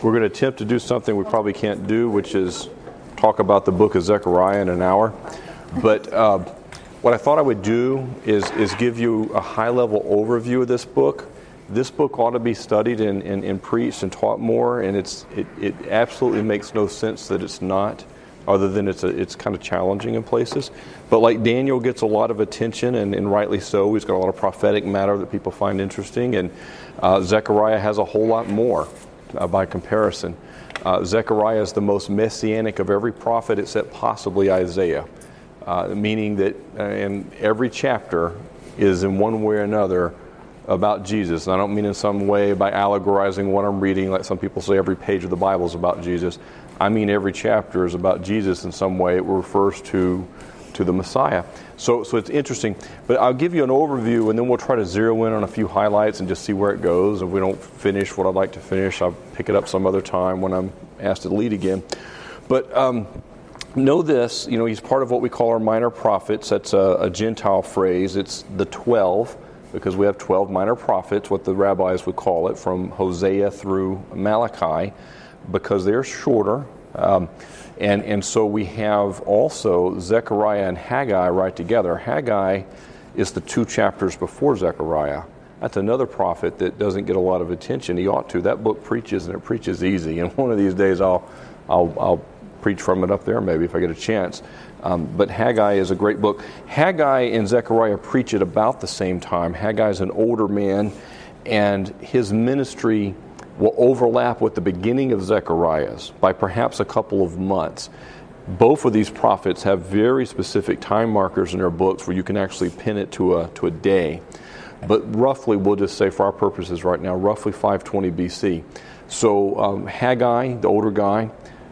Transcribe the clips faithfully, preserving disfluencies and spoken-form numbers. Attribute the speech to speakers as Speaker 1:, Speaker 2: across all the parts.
Speaker 1: We're going to attempt to do something we probably can't do, which is talk about the book of Zechariah in an hour. But uh, what I thought I would do is, is give you a high-level overview of this book. This book ought to be studied and, and, and preached and taught more, and it's it, it absolutely makes no sense that it's not, other than it's a, it's kind of challenging in places. But like Daniel gets a lot of attention, and, and rightly so. He's got a lot of prophetic matter that people find interesting, and uh, Zechariah has a whole lot more uh, by comparison. Uh, Zechariah is the most messianic of every prophet except possibly Isaiah, uh, meaning that uh, in every chapter is in one way or another about Jesus. And I don't mean in some way by allegorizing what I'm reading, like some people say every page of the Bible is about Jesus. I mean every chapter is about Jesus in some way. It refers to to the Messiah. So so it's interesting. But I'll give you an overview, and then we'll try to zero in on a few highlights and just see where it goes. If we don't finish what I'd like to finish, I'll pick it up some other time when I'm asked to lead again. But um, know this, you know, he's part of what we call our minor prophets. That's a, a Gentile phrase. It's the twelve, because we have twelve minor prophets, what the rabbis would call it, from Hosea through Malachi, because they're shorter. Um, and, and so we have also Zechariah and Haggai right together. Haggai is the two chapters before Zechariah. That's another prophet that doesn't get a lot of attention. He ought to. That book preaches, and it preaches easy. And one of these days I'll I'll, I'll preach from it up there maybe if I get a chance. Um, but Haggai is a great book. Haggai and Zechariah preach at about the same time. Haggai is an older man, and his ministry will overlap with the beginning of Zechariah's by perhaps a couple of months. Both of these prophets have very specific time markers in their books where you can actually pin it to a to a day. But roughly, we'll just say for our purposes right now, roughly five twenty B C. So um, Haggai, the older guy,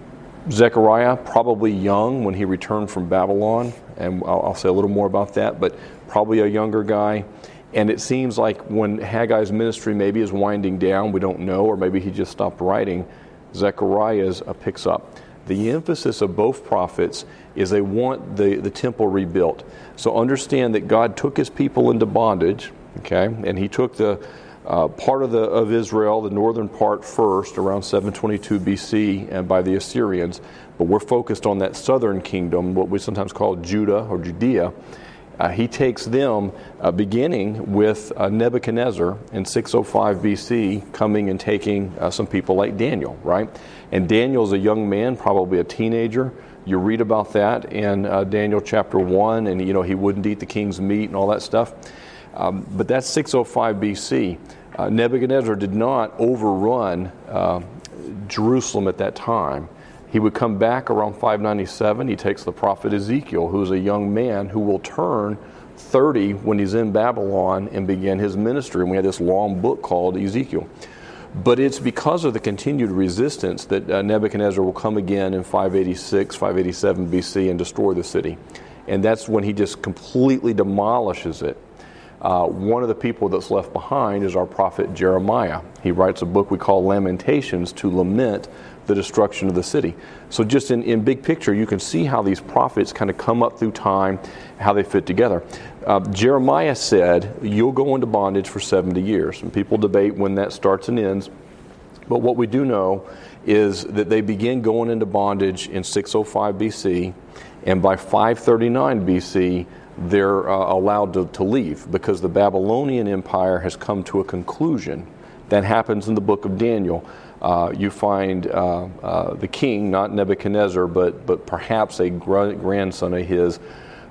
Speaker 1: Zechariah, probably young when he returned from Babylon, and I'll, I'll say a little more about that, but probably a younger guy. And it seems like when Haggai's ministry maybe is winding down, we don't know, or maybe he just stopped writing, Zechariah's uh, picks up. The emphasis of both prophets is they want the, the temple rebuilt. So understand that God took his people into bondage, okay, and he took the uh, part of the of Israel, the northern part first, around seven twenty-two B C, and by the Assyrians. But we're focused on that southern kingdom, what we sometimes call Judah or Judea. Uh, he takes them uh, beginning with uh, Nebuchadnezzar in six oh five B C, coming and taking uh, some people like Daniel, right? And Daniel's a young man, probably a teenager. You read about that in uh, Daniel chapter one, and you know he wouldn't eat the king's meat and all that stuff. Um, but that's six oh five B C. Uh, Nebuchadnezzar did not overrun uh, Jerusalem at that time. He would come back around five ninety-seven. He takes the prophet Ezekiel, who's a young man who will turn thirty when he's in Babylon and begin his ministry. And we have this long book called Ezekiel. But it's because of the continued resistance that uh, Nebuchadnezzar will come again in five eighty-six, five eighty-seven B C and destroy the city. And that's when he just completely demolishes it. Uh, one of the people that's left behind is our prophet Jeremiah. He writes a book we call Lamentations to lament the destruction of the city. So just in, in big picture, you can see how these prophets kind of come up through time, how they fit together. Uh, Jeremiah said, you'll go into bondage for seventy years. And people debate when that starts and ends. But what we do know is that they begin going into bondage in six oh five B C, and by five thirty-nine B C, they're uh, allowed to, to leave because the Babylonian Empire has come to a conclusion. That happens in the book of Daniel. Uh, you find uh, uh, the king, not Nebuchadnezzar, but but perhaps a gr- grandson of his,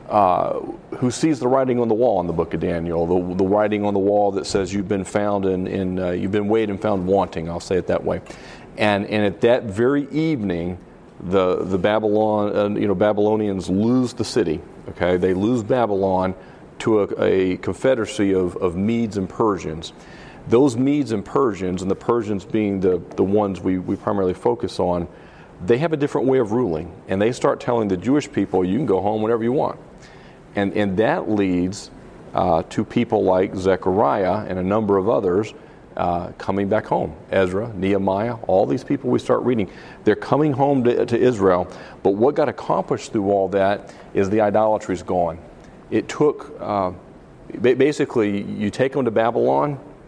Speaker 1: uh, who sees the writing on the wall in the book of Daniel, the, the writing on the wall that says you've been found in, in uh, you've been weighed and found wanting. I'll say it that way. And and at that very evening, the the Babylon uh, you know Babylonians lose the city. Okay, they lose Babylon to a, a confederacy of, of Medes and Persians. Those Medes and Persians, and the Persians being the, the ones we, we primarily focus on, they have a different way of ruling. And they start telling the Jewish people, you can go home whenever you want. And, and that leads uh, to people like Zechariah and a number of others uh, coming back home. Ezra, Nehemiah, all these people we start reading, they're coming home to, to Israel. But what got accomplished through all that is the idolatry is gone. It took, uh, basically, you take them to Babylon,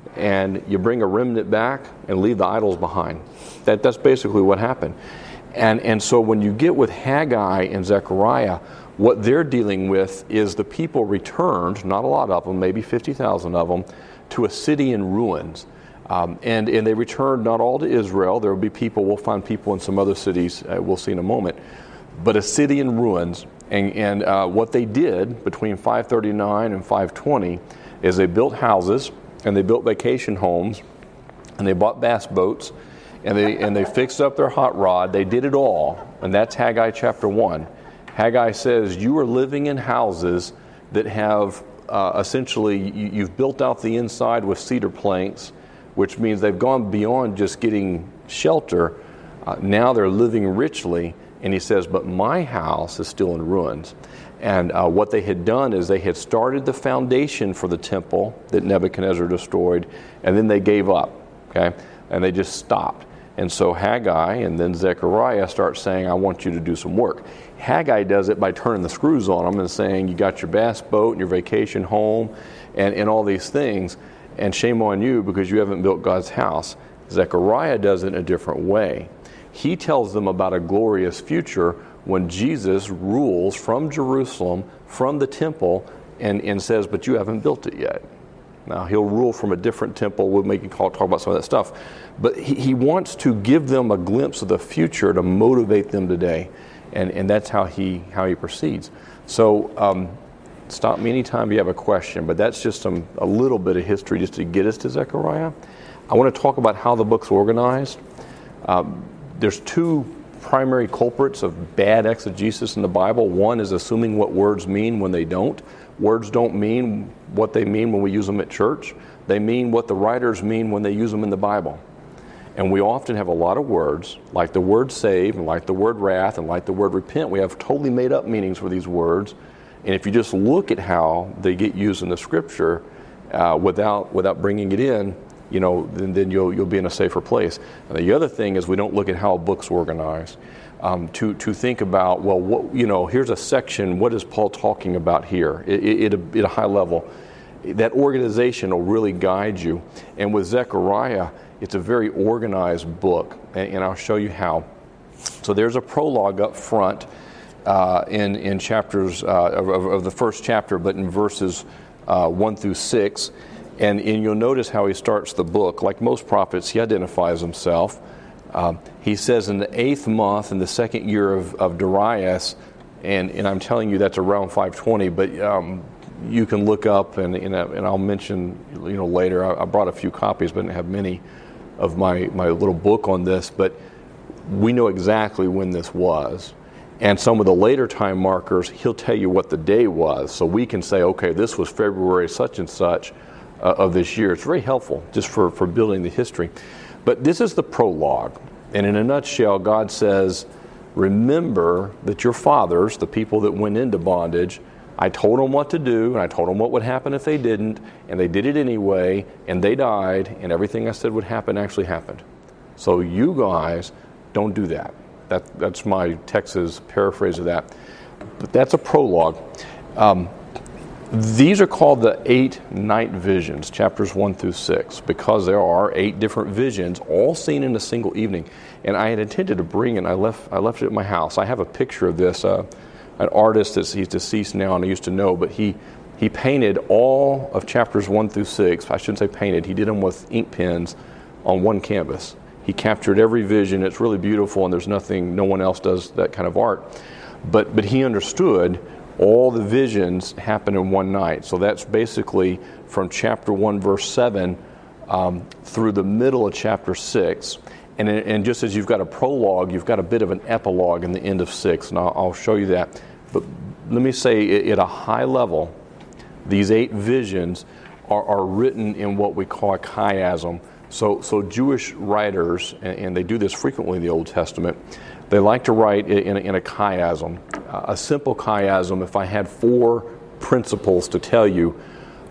Speaker 1: and you bring a remnant back and leave the idols behind. That, that's basically what happened. And, and so when you get with Haggai and Zechariah, what they're dealing with is the people returned, not a lot of them, maybe fifty thousand of them, to a city in ruins. Um, and, and they returned not all to Israel. There will be people, we'll find people in some other cities, uh, we'll see in a moment, but a city in ruins. And, and uh, what they did between five thirty-nine and five twenty is they built houses, and they built vacation homes, and they bought bass boats, and they and they fixed up their hot rod. They did it all, and that's Haggai chapter one. Haggai says, you are living in houses that have uh, essentially, you, you've built out the inside with cedar planks, which means they've gone beyond just getting shelter. Uh, now they're living richly, and he says, but my house is still in ruins. And uh, what they had done is they had started the foundation for the temple that Nebuchadnezzar destroyed, and then they gave up, okay? And they just stopped. And so Haggai and then Zechariah start saying, I want you to do some work. Haggai does it by turning the screws on them and saying, you got your bass boat and your vacation home and, and all these things, and shame on you because you haven't built God's house. Zechariah does it in a different way. He tells them about a glorious future when Jesus rules from Jerusalem, from the temple, and, and says, but you haven't built it yet. Now, he'll rule from a different temple. We'll make call, talk about some of that stuff. But he, he wants to give them a glimpse of the future to motivate them today. And, and that's how he how he proceeds. So um, stop me anytime you have a question, but that's just some a little bit of history just to get us to Zechariah. I want to talk about how the book's organized. Um, there's two primary culprits of bad exegesis in the Bible. One is assuming what words mean when they don't. Words don't mean what they mean when we use them at church. They mean what the writers mean when they use them in the Bible. And we often have a lot of words, like the word save, and like the word wrath, and like the word repent. We have totally made up meanings for these words. And if you just look at how they get used in the Scripture uh, without without bringing it in, you know, then, then you'll you'll be in a safer place. And the other thing is we don't look at how a book's organized. Um, to to think about, well, what, you know, here's a section. What is Paul talking about here? It, it, it, at a high level, that organization will really guide you. And with Zechariah, it's a very organized book, and, and I'll show you how. So there's a prologue up front uh, in in chapters uh, of, of the first chapter, but in verses uh, one through six, and, and you'll notice how he starts the book. Like most prophets, he identifies himself. Um, he says in the eighth month, in the second year of, of Darius, and, and I'm telling you that's around five twenty, but um, you can look up, and, and, and I'll mention, you know, later, I, I brought a few copies, but I didn't have many of my, my little book on this, but we know exactly when this was. And some of the later time markers, he'll tell you what the day was, so we can say, okay, this was February such and such uh, of this year. It's very helpful just for, for building the history. But this is the prologue, and in a nutshell, God says, remember that your fathers, the people that went into bondage, I told them what to do, and I told them what would happen if they didn't, and they did it anyway, and they died, and everything I said would happen actually happened. So you guys don't do that. That that's my Texas paraphrase of that. But that's a prologue. Um, these are called the eight night visions, chapters one through six, because there are eight different visions, all seen in a single evening. And I had intended to bring it, and I left I left it at my house. I have a picture of this. Uh, an artist that's he's deceased now, and I used to know, but he he painted all of chapters one through six. I shouldn't say painted. He did them with ink pens on one canvas. He captured every vision. It's really beautiful, and there's nothing, no one else does that kind of art. But but he understood all the visions happen in one night. So that's basically from chapter one, verse seven, um, through the middle of chapter six. And, and just as you've got a prologue, you've got a bit of an epilogue in the end of six, and I'll, I'll show you that. But let me say, at a high level, these eight visions are, are written in what we call a chiasm. So, so Jewish writers, and, and they do this frequently in the Old Testament, they like to write in a, in a chiasm. A simple chiasm, if I had four principles to tell you,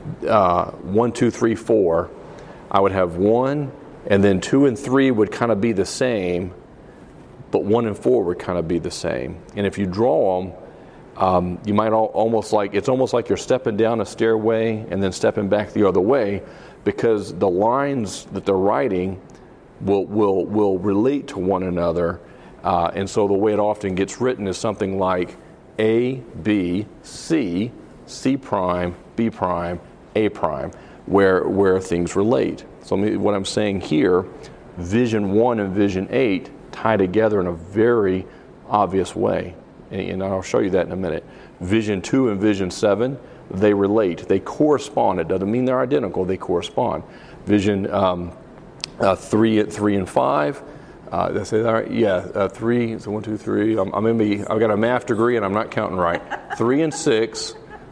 Speaker 1: uh, one, two, three, four, I would have one, and then two and three would kind of be the same, but one and four would kind of be the same. And if you draw them, um, you might all, almost like, it's almost like you're stepping down a stairway and then stepping back the other way, because the lines that they're writing will will will relate to one another, uh, and so the way it often gets written is something like A, B, C, C prime, B prime, A prime, where where things relate. So what I'm saying here, vision one and vision eight tie together in a very obvious way, and I'll show you that in a minute. Vision two and vision seven, they relate, they correspond. It doesn't mean they're identical, they correspond. Vision um, uh, three, three and five. Uh, did I say that right? Yeah, uh, three. So one, two, three. I'm, I'm in me. I've got a math degree and I'm not counting right. Three and six.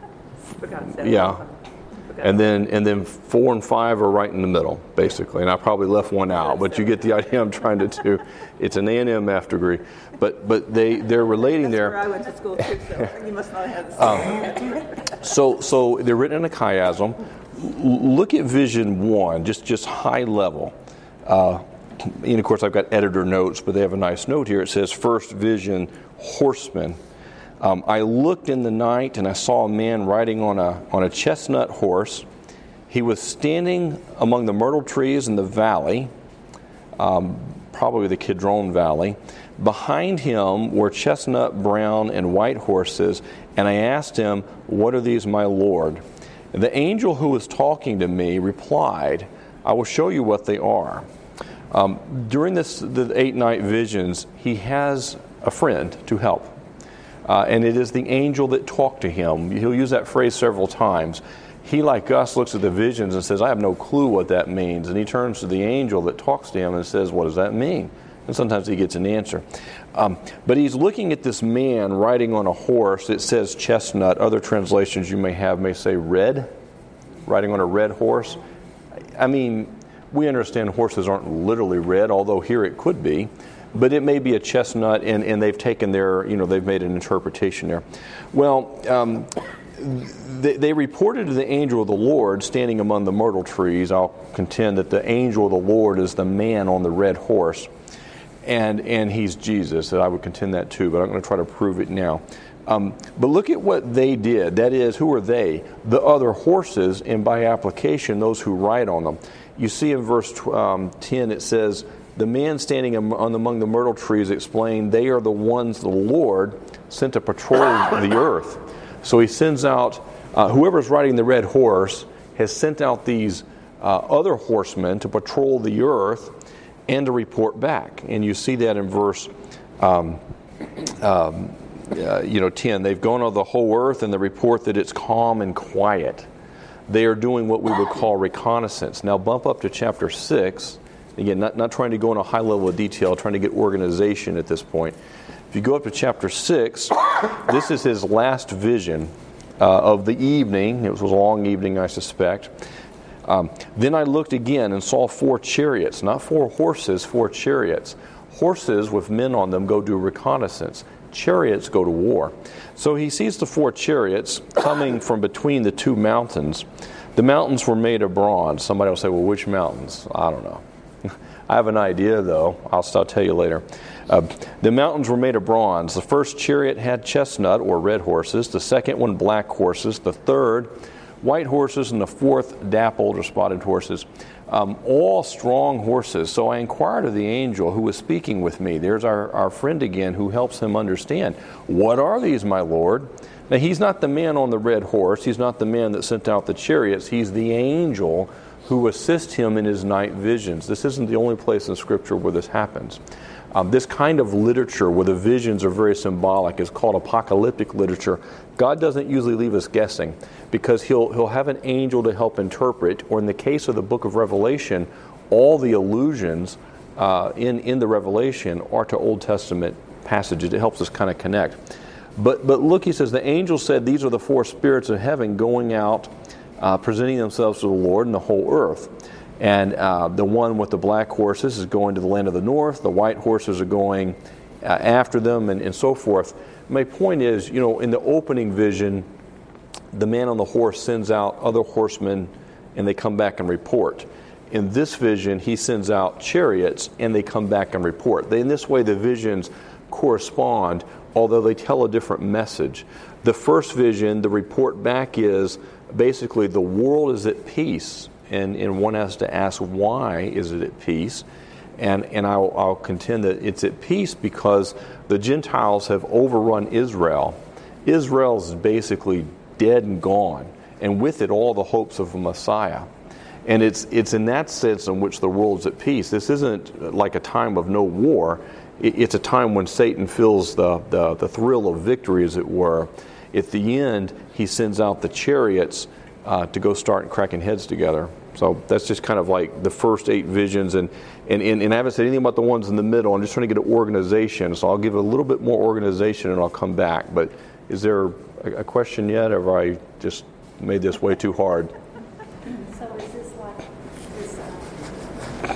Speaker 1: Yeah, and then and then four and five are right in the middle, basically. And I probably left one out, but you get the idea. I'm trying to do. It's an A and M math degree, but but they they're relating
Speaker 2: That's
Speaker 1: there.
Speaker 2: Where I went to school too, so you must not have the same.
Speaker 1: Um, so so they're written in a chiasm. L- look at vision one, just just high level. Uh, and of course, I've got editor notes, but they have a nice note here. It says, "First vision, horseman. Um, I looked in the night, and I saw a man riding on a on a chestnut horse. He was standing among the myrtle trees in the valley, um, probably the Kidron Valley. Behind him were chestnut, brown, and white horses. And I asked him, 'What are these, my Lord?' And the angel who was talking to me replied, 'I will show you what they are.'" Um, during this the eight night visions, he has a friend to help. Uh, and it is the angel that talked to him. He'll use that phrase several times. He, like us, looks at the visions and says, "I have no clue what that means." And he turns to the angel that talks to him and says, "What does that mean?" And sometimes he gets an answer. Um, but he's looking at this man riding on a horse. It says chestnut. Other translations you may have may say red, riding on a red horse. I mean, we understand horses aren't literally red, although here it could be. But it may be a chestnut, and, and they've taken their, you know, they've made an interpretation there. Well, um, they, they reported to the angel of the Lord standing among the myrtle trees. I'll contend that the angel of the Lord is the man on the red horse, and and he's Jesus. And I would contend that too, but I'm going to try to prove it now. Um, but look at what they did. That is, who are they? The other horses, and by application, those who ride on them. You see in verse um, ten, it says, "The man standing among the myrtle trees explained, they are the ones the Lord sent to patrol the earth." So he sends out, uh, whoever's riding the red horse has sent out these uh, other horsemen to patrol the earth and to report back. And you see that in verse um, um, uh, you know, ten. They've gone on the whole earth and they report that it's calm and quiet. They are doing what we would call reconnaissance. Now bump up to chapter six. Again, not, not trying to go into a high level of detail, trying to get organization at this point. If you go up to chapter six, this is his last vision uh, of the evening. It was a long evening, I suspect. Um, "Then I looked again and saw four chariots," not four horses, four chariots. Horses with men on them go do reconnaissance. Chariots go to war. So he sees the four chariots coming from between the two mountains. The mountains were made of bronze. Somebody will say, "Well, which mountains?" I don't know. I have an idea, though. I'll, I'll tell you later. Uh, the mountains were made of bronze. The first chariot had chestnut, or red horses. The second one, black horses. The third, white horses. And the fourth, dappled or spotted horses. Um, all strong horses. So I inquired of the angel who was speaking with me. There's our, our friend again who helps him understand. "What are these, my Lord?" Now, he's not the man on the red horse. He's not the man that sent out the chariots. He's the angel who assist him in his night visions. This isn't the only place in Scripture where this happens. Um, this kind of literature where the visions are very symbolic is called apocalyptic literature. God doesn't usually leave us guessing because he'll, he'll have an angel to help interpret, or in the case of the book of Revelation, all the allusions uh, in, in the Revelation are to Old Testament passages. It helps us kind of connect. But, but look, he says, the angel said, "These are the four spirits of heaven going out, Uh, presenting themselves to the Lord and the whole earth." And uh, the one with the black horses is going to the land of the north. The white horses are going uh, after them, and, and so forth. My point is, you know, in the opening vision, the man on the horse sends out other horsemen, and they come back and report. In this vision, he sends out chariots, and they come back and report. They, in this way, the visions correspond, although they tell a different message. The first vision, the report back is, basically, the world is at peace and, and one has to ask, why is it at peace? And, and I'll, I'll contend that it's at peace because the Gentiles have overrun Israel. Israel is basically dead and gone, and with it all the hopes of a Messiah. And it's it's in that sense in which the world's at peace. This isn't like a time of no war. It's a time when Satan feels the, the, the thrill of victory, as it were. At the end, he sends out the chariots uh, to go start cracking heads together. So that's just kind of like the first eight visions. And, and, and, and I haven't said anything about the ones in the middle. I'm just trying to get an organization. So I'll give a little bit more organization and I'll come back. But is there a, a question yet, or have I just made this way too hard?
Speaker 3: So is this like this uh,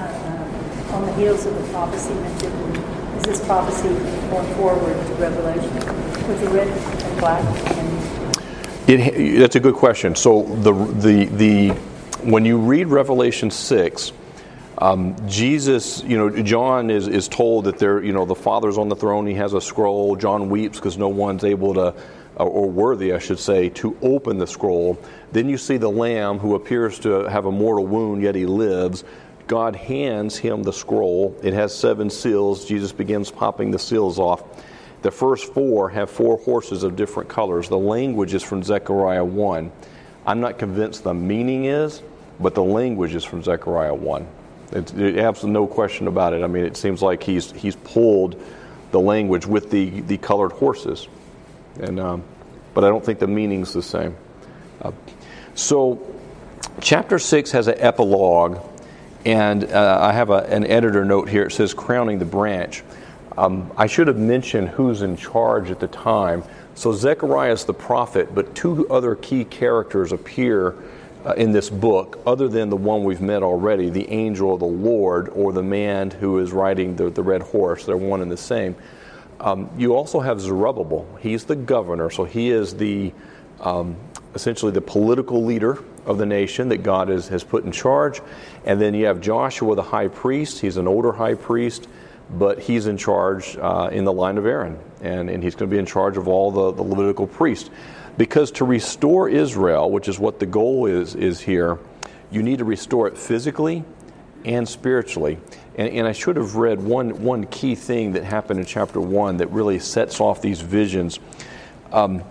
Speaker 3: uh, on the heels of the prophecy mentioned? Is this prophecy going forward to Revelation with the red and black? And
Speaker 1: it, that's a good question. So the the the when you read Revelation six, um, Jesus, you know, John is is told that there, you know, the Father's on the throne. He has a scroll. John weeps because no one's able to, or worthy, I should say, to open the scroll. Then you see the Lamb who appears to have a mortal wound, yet he lives. God hands him the scroll. It has seven seals. Jesus begins popping the seals off. The first four have four horses of different colors. The language is from Zechariah one. I'm not convinced the meaning is, but the language is from Zechariah one. It's, it, absolutely no question about it. I mean, it seems like he's he's pulled the language with the, the colored horses. And um, but I don't think the meaning's the same. Uh, so chapter six has an epilogue, and uh, I have a, an editor note here. It says crowning the branch. Um, I should have mentioned who's in charge at the time. So Zechariah is the prophet, but two other key characters appear uh, in this book, other than the one we've met already, the angel of the Lord, or the man who is riding the, the red horse. They're one and the same. Um, you also have Zerubbabel. He's the governor, so he is the um, essentially the political leader of the nation that God is, has put in charge. And then you have Joshua, the high priest. He's an older high priest, but he's in charge uh, in the line of Aaron, and, and he's going to be in charge of all the, the Levitical priests. Because to restore Israel, which is what the goal is, is here, you need to restore it physically and spiritually. And, and I should have read one one key thing that happened in chapter one that really sets off these visions. Um,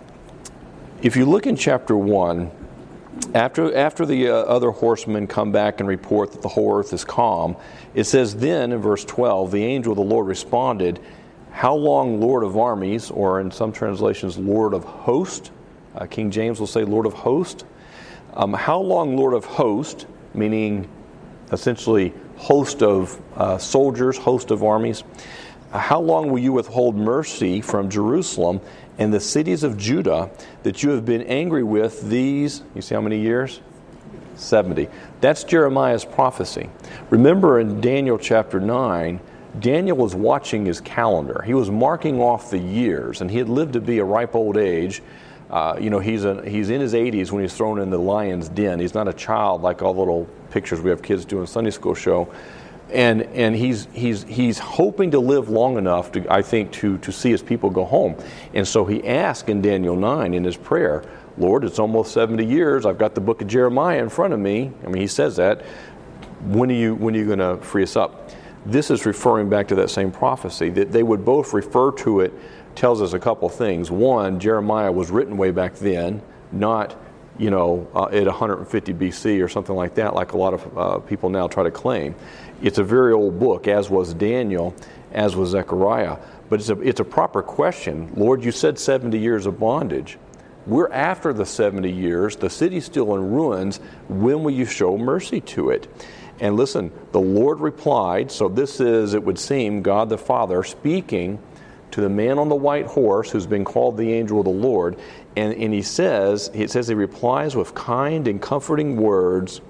Speaker 1: if you look in chapter one, after after the uh, other horsemen come back and report that the whole earth is calm, it says then in verse twelve, the angel of the Lord responded, "How long, Lord of armies," or in some translations, Lord of hosts. Uh, King James will say Lord of hosts. Um, how long, Lord of hosts, meaning essentially host of uh, soldiers, host of armies. Uh, how long will you withhold mercy from Jerusalem and the cities of Judah that you have been angry with these, you see how many years? seventy. That's Jeremiah's prophecy. Remember in Daniel chapter nine, Daniel was watching his calendar. He was marking off the years, and he had lived to be a ripe old age. Uh, you know, he's a, he's in his eighties when he's thrown in the lion's den. He's not a child like all the little pictures we have kids do in Sunday school show. And and he's he's he's hoping to live long enough to, I think, to to see his people go home. And so he asked in Daniel nine in his prayer, Lord, it's almost seventy years. I've got the book of Jeremiah in front of me. I mean, he says that. When are you when are you going to free us up? This is referring back to that same prophecy. That they would both refer to it tells us a couple things. One, Jeremiah was written way back then, not you know, uh, at one hundred fifty B C or something like that, like a lot of uh, people now try to claim. It's a very old book, as was Daniel, as was Zechariah. But it's a, it's a proper question. Lord, you said seventy years of bondage. We're after the seventy years. The city's still in ruins. When will you show mercy to it? And listen, the Lord replied, so this is, it would seem, God the Father speaking to the man on the white horse who's been called the angel of the Lord. And, and he says, it says he replies with kind and comforting words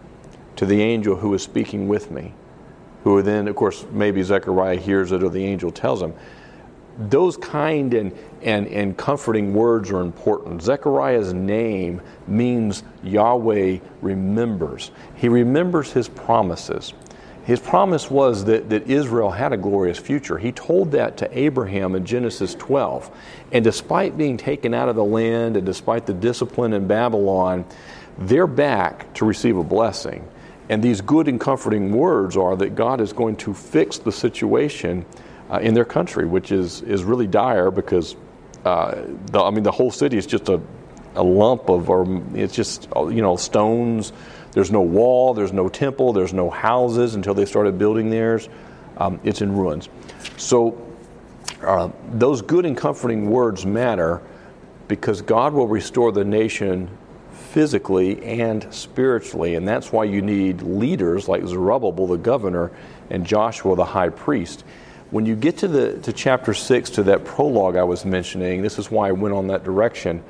Speaker 1: to the angel who is speaking with me. Who then, of course, maybe Zechariah hears it or the angel tells him. Those kind and, and, and comforting words are important. Zechariah's name means Yahweh remembers. He remembers his promises. His promise was that, that Israel had a glorious future. He told that to Abraham in Genesis twelve. And despite being taken out of the land and despite the discipline in Babylon, they're back to receive a blessing. And these good and comforting words are that God is going to fix the situation uh, in their country, which is, is really dire because, uh, the, I mean, the whole city is just a, a lump of, or it's just, you know, stones. There's no wall, there's no temple, there's no houses until they started building theirs. Um, it's in ruins. So uh, those good and comforting words matter because God will restore the nation physically and spiritually, and that's why you need leaders like Zerubbabel, the governor, and Joshua, the high priest. When you get to the to chapter six, to that prologue I was mentioning, this is why I went on that direction.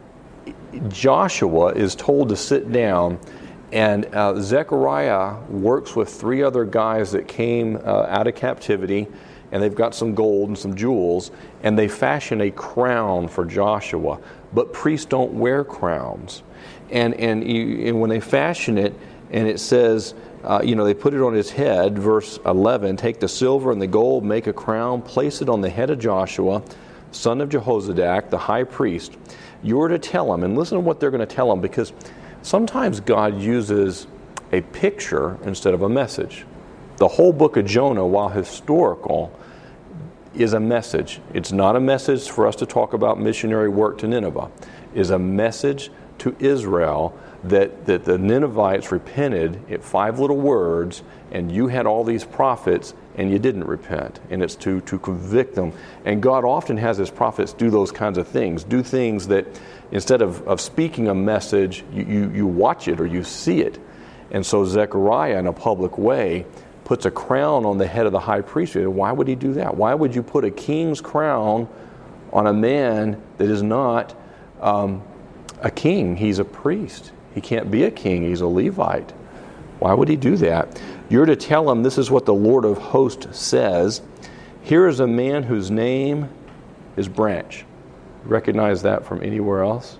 Speaker 1: Joshua is told to sit down, and uh, Zechariah works with three other guys that came uh, out of captivity, and they've got some gold and some jewels, and they fashion a crown for Joshua. But priests don't wear crowns. And and, you, and when they fashion it, and it says, uh, you know, they put it on his head, verse eleven, take the silver and the gold, make a crown, place it on the head of Joshua, son of Jehozadak, the high priest. You're to tell him, and listen to what they're going to tell him, because sometimes God uses a picture instead of a message. The whole book of Jonah, while historical, is a message. It's not a message for us to talk about missionary work to Nineveh. It is a message to Israel that, that the Ninevites repented at five little words, and you had all these prophets and you didn't repent. And it's to, to convict them. And God often has his prophets do those kinds of things, do things that instead of, of speaking a message, you, you, you watch it or you see it. And so Zechariah, in a public way, puts a crown on the head of the high priest. Why would he do that? Why would you put a king's crown on a man that is not um, a king? He's a priest. He can't be a king. He's a Levite. Why would he do that? You're to tell him, this is what the Lord of hosts says. Here is a man whose name is Branch. Recognize that from anywhere else?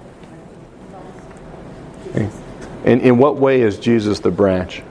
Speaker 1: And in what way is Jesus the branch?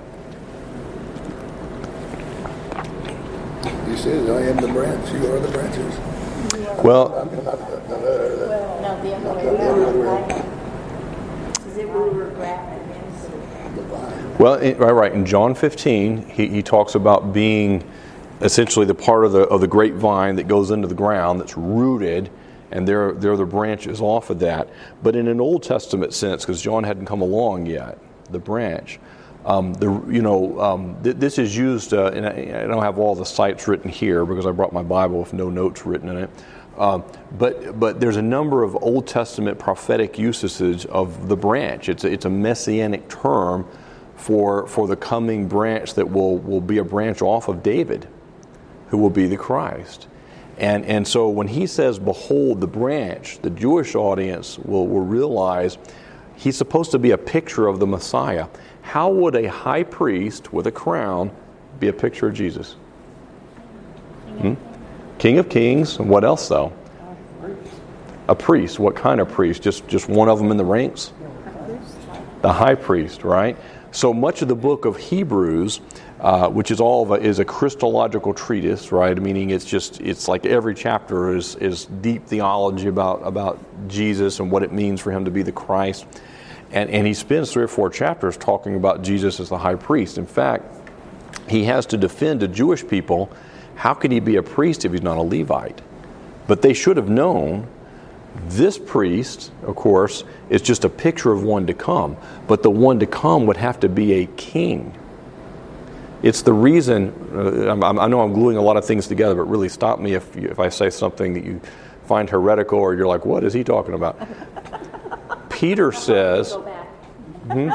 Speaker 4: He says, I am the branch, you are the branches.
Speaker 1: Well,
Speaker 3: Well, no, the other way around. Is it we were grafted into?
Speaker 1: well, it, right, right. In John fifteen, he, he talks about being essentially the part of the of the grapevine that goes into the ground, that's rooted, and they're they're the branches off of that. But in an Old Testament sense, because John hadn't come along yet, the branch. Um, the you know um, th- this is used, uh, and I, I don't have all the sites written here because I brought my Bible with no notes written in it. Uh, but but there's a number of Old Testament prophetic usages of the branch. It's a, it's a messianic term for for the coming branch that will will be a branch off of David, who will be the Christ. And and so when he says, "Behold the branch," the Jewish audience will will realize he's supposed to be a picture of the Messiah. How would a high priest with a crown be a picture of Jesus? Hmm? King of Kings, and what else though? A priest. What kind of priest? Just just one of them in the ranks? The high priest, right? So much of the book of Hebrews, uh, which is all of a, is a Christological treatise, right? Meaning it's just it's like every chapter is is deep theology about about Jesus and what it means for him to be the Christ. And, and he spends three or four chapters talking about Jesus as the high priest. In fact, he has to defend to Jewish people, how can he be a priest if he's not a Levite? But they should have known this priest, of course, is just a picture of one to come. But the one to come would have to be a king. It's the reason, uh, I know I'm gluing a lot of things together, but really stop me if, you, if I say something that you find heretical or you're like, what is he talking about? Peter says, hmm?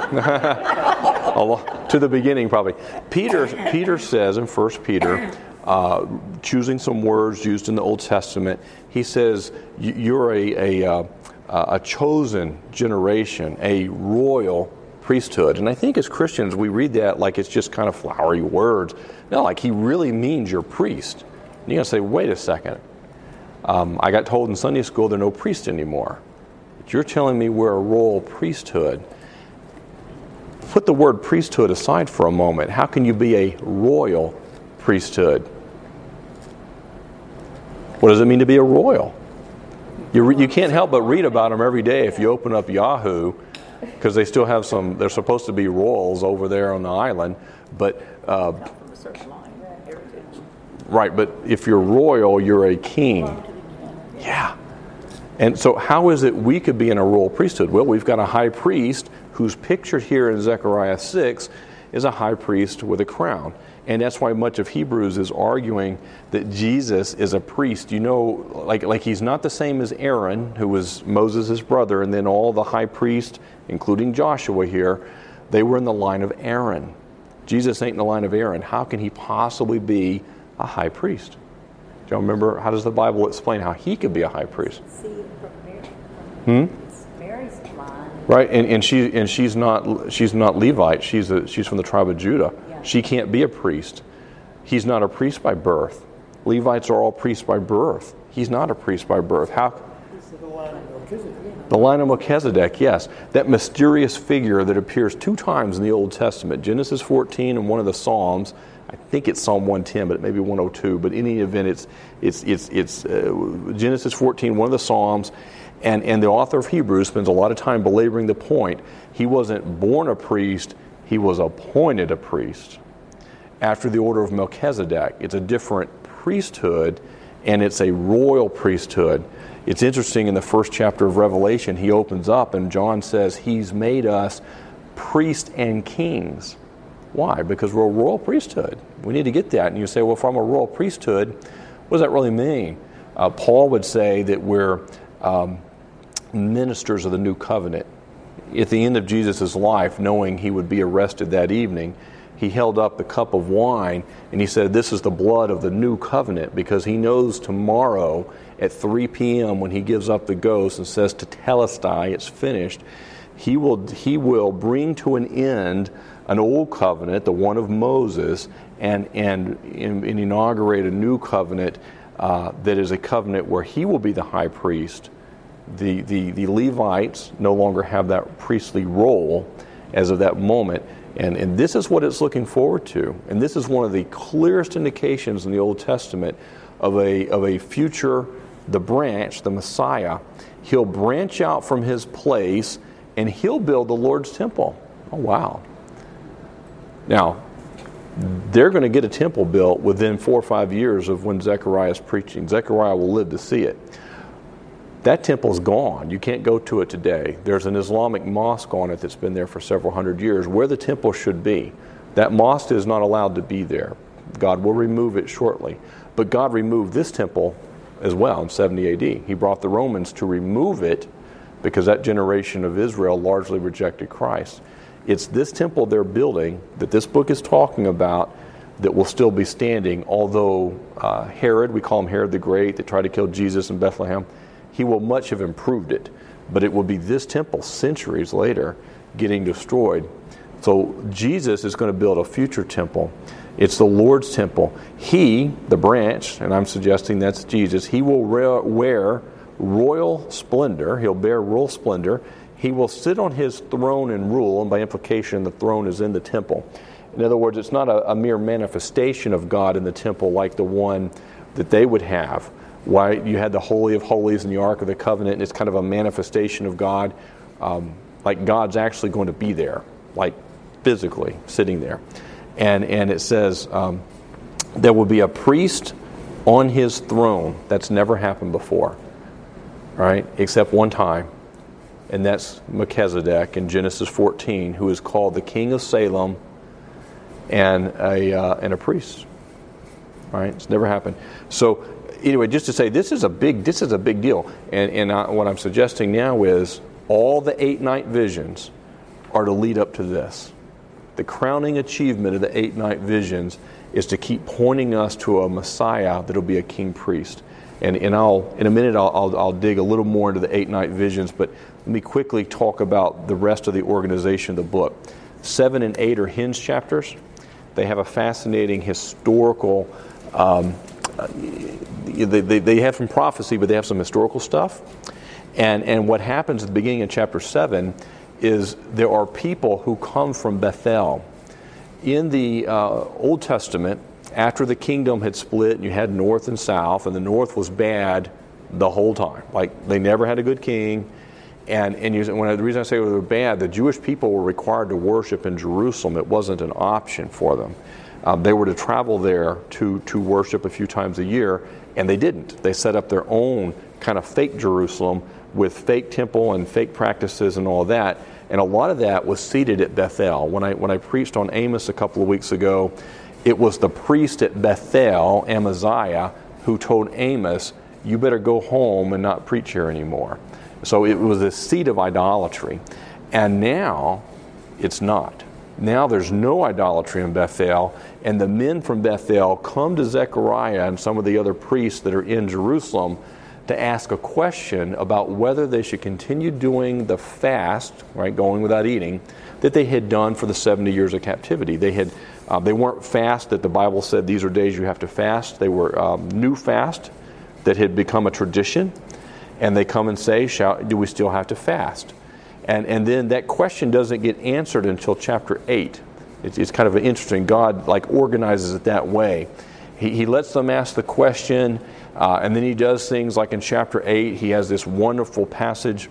Speaker 1: to the beginning probably. Peter Peter says in First Peter, uh, choosing some words used in the Old Testament, he says you're a a, uh, a chosen generation, a royal priesthood. And I think as Christians we read that like it's just kind of flowery words. No, like he really means you're priest. And you're going to say, wait a second. Um, I got told in Sunday school there are no priests anymore. You're telling me we're a royal priesthood. Put the word priesthood aside for a moment. How can you be a royal priesthood? What does it mean to be a royal? You, re- you can't help but read about them every day if you open up Yahoo because they still have some, they're supposed to be royals over there on the island, but uh,
Speaker 2: From a certain line, heritage.
Speaker 1: right, but if you're royal, you're a king. Yeah. And so how is it we could be in a royal priesthood? Well, we've got a high priest who's pictured here in Zechariah six is a high priest with a crown. And that's why much of Hebrews is arguing that Jesus is a priest. You know, like, like he's not the same as Aaron, who was Moses' brother, and then all the high priests, including Joshua here, they were in the line of Aaron. Jesus ain't in the line of Aaron. How can he possibly be a high priest? Do y'all remember, how does the Bible explain how he could be a high priest?
Speaker 3: See, from Mary,
Speaker 1: Hmm?
Speaker 3: it's Mary's line.
Speaker 1: Right, and, and she and she's not she's not Levite. She's a, she's from the tribe of Judah.
Speaker 3: Yeah.
Speaker 1: She can't be a priest. He's not a priest by birth. Levites are all priests by birth. He's not a priest by birth. How?
Speaker 5: The line of Melchizedek.
Speaker 1: The line of Melchizedek, yes, that mysterious figure that appears two times in the Old Testament, Genesis fourteen and one of the Psalms. I think it's Psalm one ten, but it may be one oh two. But in any event, it's it's it's it's uh, Genesis fourteen, one of the Psalms. And, and the author of Hebrews spends a lot of time belaboring the point. He wasn't born a priest, he was appointed a priest after the order of Melchizedek. It's a different priesthood, and it's a royal priesthood. It's interesting, in the first chapter of Revelation, he opens up and John says he's made us priests and kings. Why? Because we're a royal priesthood. We need to get that. And you say, well, if I'm a royal priesthood, what does that really mean? Uh, Paul would say that we're um, ministers of the new covenant. At the end of Jesus' life, knowing he would be arrested that evening, he held up the cup of wine and he said, this is the blood of the new covenant, because he knows tomorrow at three p.m. when he gives up the ghost and says to Telestai, it's finished, he will, he will bring to an end an old covenant, the one of Moses, and, and, and inaugurate a new covenant uh, that is a covenant where he will be the high priest. The, the, the Levites no longer have that priestly role as of that moment. And, and this is what it's looking forward to. And this is one of the clearest indications in the Old Testament of a, of a future, the branch, the Messiah. He'll branch out from his place and he'll build the Lord's temple. Oh, wow. Now, they're going to get a temple built within four or five years of when Zechariah is preaching. Zechariah will live to see it. That temple's gone. You can't go to it today. There's an Islamic mosque on it that's been there for several hundred years, where the temple should be. That mosque is not allowed to be there. God will remove it shortly. But God removed this temple as well in seventy A D. He brought the Romans to remove it because that generation of Israel largely rejected Christ. It's this temple they're building that this book is talking about that will still be standing, although uh, Herod, we call him Herod the Great, that tried to kill Jesus in Bethlehem, he will much have improved it. But it will be this temple centuries later getting destroyed. So Jesus is going to build a future temple. It's the Lord's temple. He, the branch, and I'm suggesting that's Jesus, he will wear royal splendor. He'll bear royal splendor. He will sit on his throne and rule, and by implication, the throne is in the temple. In other words, it's not a, a mere manifestation of God in the temple like the one that they would have. Why you had the Holy of Holies and the Ark of the Covenant, and it's kind of a manifestation of God. Um, like God's actually going to be there, like physically sitting there. And and it says um, there will be a priest on his throne. That's never happened before, right? Except one time. And that's Melchizedek in Genesis fourteen, who is called the King of Salem and a uh, and a priest. Right? It's never happened. So anyway, just to say, this is a big this is a big deal. And and I, what I'm suggesting now is all the eight night visions are to lead up to this. The crowning achievement of the eight night visions is to keep pointing us to a Messiah that will be a king priest. And and I'll in a minute I'll, I'll I'll dig a little more into the eight night visions, but let me quickly talk about the rest of the organization of the book. Seven and eight are hinge chapters. They have a fascinating historical. Um, they, they they have some prophecy, but they have some historical stuff. And and what happens at the beginning of chapter seven is there are people who come from Bethel. In the uh, Old Testament, after the kingdom had split, you had north and south, and the north was bad the whole time. Like, they never had a good king, And, and you, when I, the reason I say they were bad, the Jewish people were required to worship in Jerusalem. It wasn't an option for them. Um, they were to travel there to, to worship a few times a year, and they didn't. They set up their own kind of fake Jerusalem with fake temple and fake practices and all that. And a lot of that was seated at Bethel. When I, when I preached on Amos a couple of weeks ago, it was the priest at Bethel, Amaziah, who told Amos, you better go home and not preach here anymore. So it was a seat of idolatry. And now it's not. Now there's no idolatry in Bethel, and the men from Bethel come to Zechariah and some of the other priests that are in Jerusalem to ask a question about whether they should continue doing the fast, right, going without eating, that they had done for the seventy years of captivity. They had, uh, they weren't fast that the Bible said these are days you have to fast. They were um, new fast that had become a tradition, and they come and say, Shall, do we still have to fast? And and then that question doesn't get answered until chapter eight. It's, it's kind of interesting. God like organizes it that way. He, he lets them ask the question, uh, and then he does things like in chapter eight, he has this wonderful passage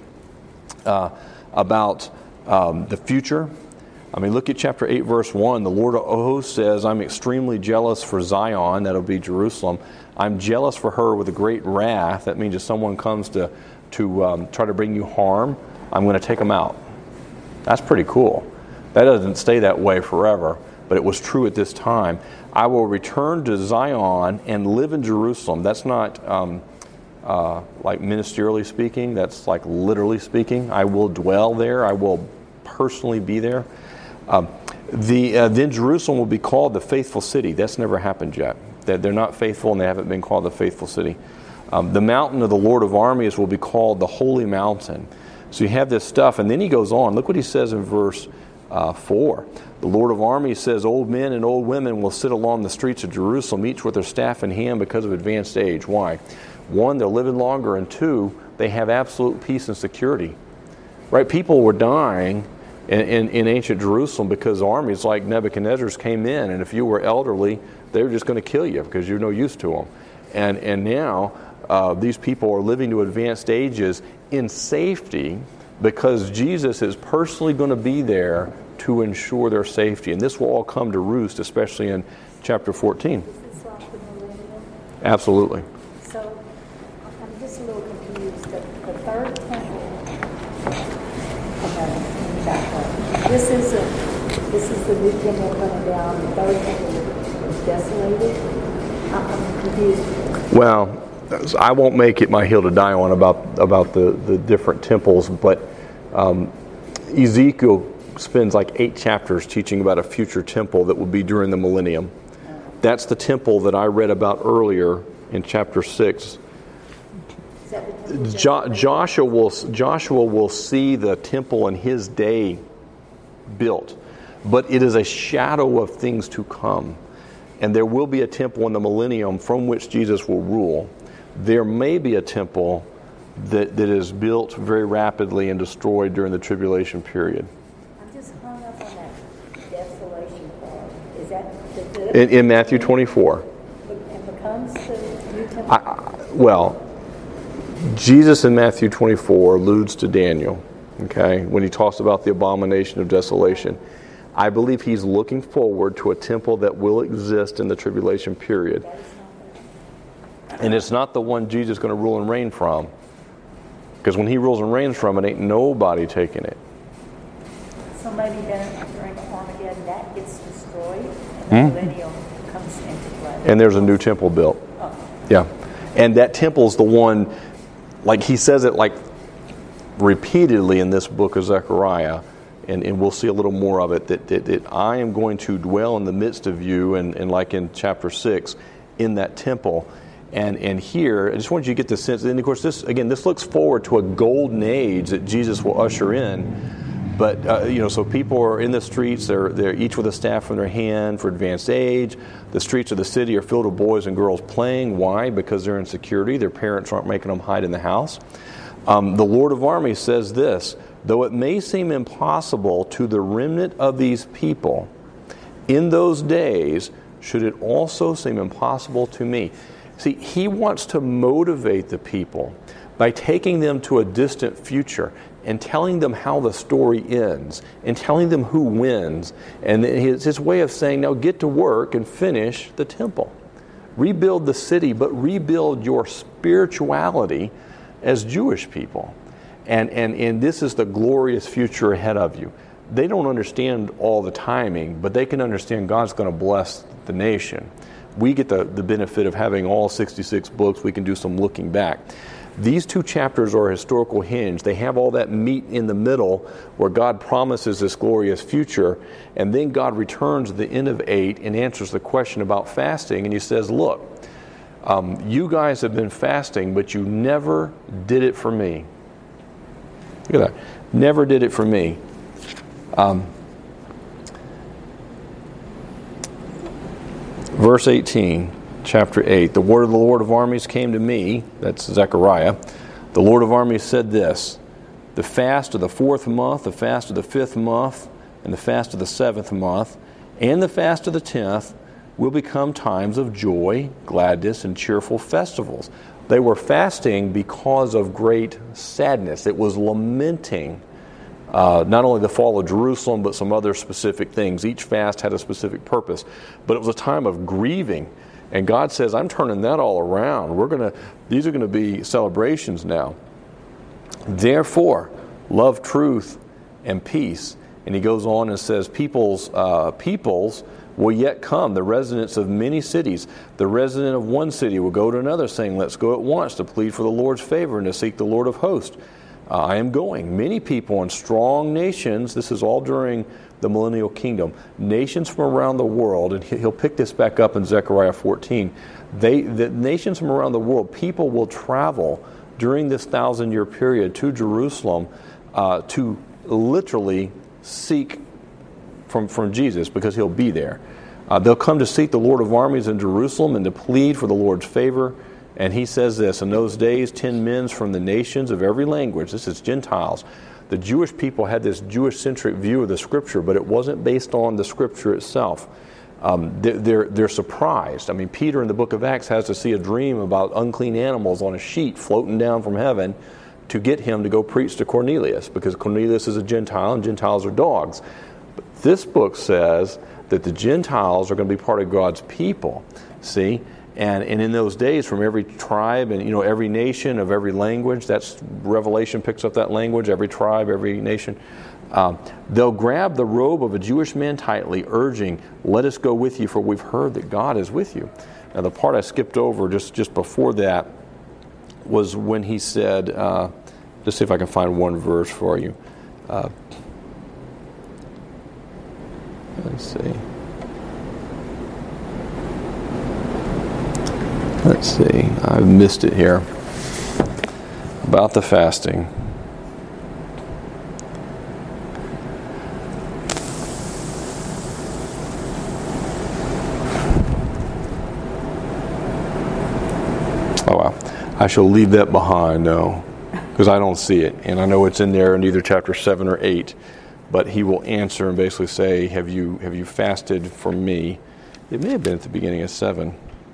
Speaker 1: uh, about um, the future. I mean, look at chapter eight, verse one. The Lord of hosts says, I'm extremely jealous for Zion, that'll be Jerusalem. I'm jealous for her with a great wrath. That means if someone comes to, to um, try to bring you harm, I'm going to take them out. That's pretty cool. That doesn't stay that way forever, but it was true at this time. I will return to Zion and live in Jerusalem. That's not um, uh, like ministerially speaking. That's like literally speaking. I will dwell there. I will personally be there. Um, the uh, then Jerusalem will be called the faithful city. That's never happened yet. That they're not faithful and they haven't been called the faithful city. Um, the mountain of the Lord of armies will be called the holy mountain. So you have this stuff, and then he goes on. Look what he says in verse uh, four. The Lord of armies says, old men and old women will sit along the streets of Jerusalem, each with their staff in hand because of advanced age. Why? One, they're living longer, and two, they have absolute peace and security. Right? People were dying in, in, in ancient Jerusalem because armies like Nebuchadnezzar's came in, and if you were elderly, they were just going to kill you because you're no use to them. And, and now uh, these people are living to advanced ages in safety because Jesus is personally going to be there to ensure their safety. And this will all come to roost, especially in chapter fourteen.
Speaker 3: Is this like the millennium?
Speaker 1: Absolutely.
Speaker 3: So I'm just a little confused. The, the third temple, okay, let me back up. This is a, this is the new temple coming down. The third temple is desolated. I'm, I'm confused.
Speaker 1: Well, I won't make it my hill to die on about about the, the different temples, but um, Ezekiel spends like eight chapters teaching about a future temple that will be during the millennium. That's the temple that I read about earlier in chapter six.
Speaker 3: Is that the temple
Speaker 1: Jo- Joshua will Joshua will see the temple in his day built, but it is a shadow of things to come. And there will be a temple in the millennium from which Jesus will rule. There may be a temple that, that is built very rapidly and destroyed during the tribulation period.
Speaker 3: I'm just hung up on that desolation part. Is that the, the
Speaker 1: In, in Matthew twenty-four.
Speaker 3: and becomes the new temple?
Speaker 1: I, I, well, Jesus in Matthew twenty-four alludes to Daniel, okay, when he talks about the abomination of desolation. I believe he's looking forward to a temple that will exist in the tribulation period. And it's not the one Jesus is going to rule and reign from. Because when he rules and reigns from it, ain't nobody taking it.
Speaker 3: So maybe then during Armageddon that gets destroyed and the millennium comes into play.
Speaker 1: And there's a new temple built.
Speaker 3: Oh.
Speaker 1: Yeah. And that temple's the one, like he says it like repeatedly in this book of Zechariah, and, and we'll see a little more of it, that, that, that I am going to dwell in the midst of you, and, and like in chapter six, in that temple. And and here, I just wanted you to get the sense, and of course, this again, this looks forward to a golden age that Jesus will usher in. But, uh, you know, so people are in the streets, they're, they're each with a staff in their hand for advanced age. The streets of the city are filled with boys and girls playing. Why? Because they're in security. Their parents aren't making them hide in the house. Um, the Lord of armies says this, though it may seem impossible to the remnant of these people, in those days should it also seem impossible to me. See, he wants to motivate the people by taking them to a distant future. and telling them how the story ends and telling them who wins. And his, his way of saying, now get to work and finish the temple. Rebuild the city, but rebuild your spirituality as Jewish people. And, and, and this is the glorious future ahead of you. They don't understand all the timing, but they can understand God's going to bless the nation. We get the, the benefit of having all sixty-six books. We can do some looking back. These two chapters are a historical hinge. They have all that meat in the middle where God promises this glorious future, and then God returns at the end of eight and answers the question about fasting, and he says, look, um, you guys have been fasting, but you never did it for me. Look at that. Never did it for me. Um, verse eighteen, chapter eight. The word of the Lord of armies came to me, that's Zechariah. The Lord of armies said this, the fast of the fourth month, the fast of the fifth month, and the fast of the seventh month, and the fast of the tenth will become times of joy, gladness, and cheerful festivals. They were fasting because of great sadness. It was lamenting uh, not only the fall of Jerusalem, but some other specific things. Each fast had a specific purpose. But it was a time of grieving. And God says, I'm turning that all around. We're gonna; these are going to be celebrations now. Therefore, love truth and peace. And he goes on and says, peoples, uh, peoples will yet come, the residents of many cities. The resident of one city will go to another, saying, let's go at once to plead for the Lord's favor and to seek the Lord of hosts. Uh, I am going. Many people and strong nations, this is all during the millennial kingdom, nations from around the world, and he'll pick this back up in Zechariah fourteen, they, the nations from around the world, people will travel during this thousand-year period to Jerusalem uh, to literally seek from, from Jesus, because he'll be there. Uh, they'll come to seek the Lord of armies in Jerusalem and to plead for the Lord's favor. And he says this, in those days, ten men from the nations of every language, this is Gentiles. The Jewish people had this Jewish-centric view of the Scripture, but it wasn't based on the Scripture itself. Um, they're, they're, they're surprised. I mean, Peter in the book of Acts has to see a dream about unclean animals on a sheet floating down from heaven to get him to go preach to Cornelius, because Cornelius is a Gentile and Gentiles are dogs. But this book says that the Gentiles are going to be part of God's people. See? And, and in those days, from every tribe and, you know, every nation of every language, that's Revelation picks up that language, every tribe, every nation, um, they'll grab the robe of a Jewish man tightly, urging, let us go with you, for we've heard that God is with you. Now, the part I skipped over just, just before that was when he said, uh, let's see if I can find one verse for you. Uh, let's see. Let's see, I've missed it here. About the fasting. Oh wow, I shall leave that behind, no, because I don't see it. And I know it's in there in either chapter seven or eight. But he will answer and basically say, have you, have you fasted for me? It may have been at the beginning of seven.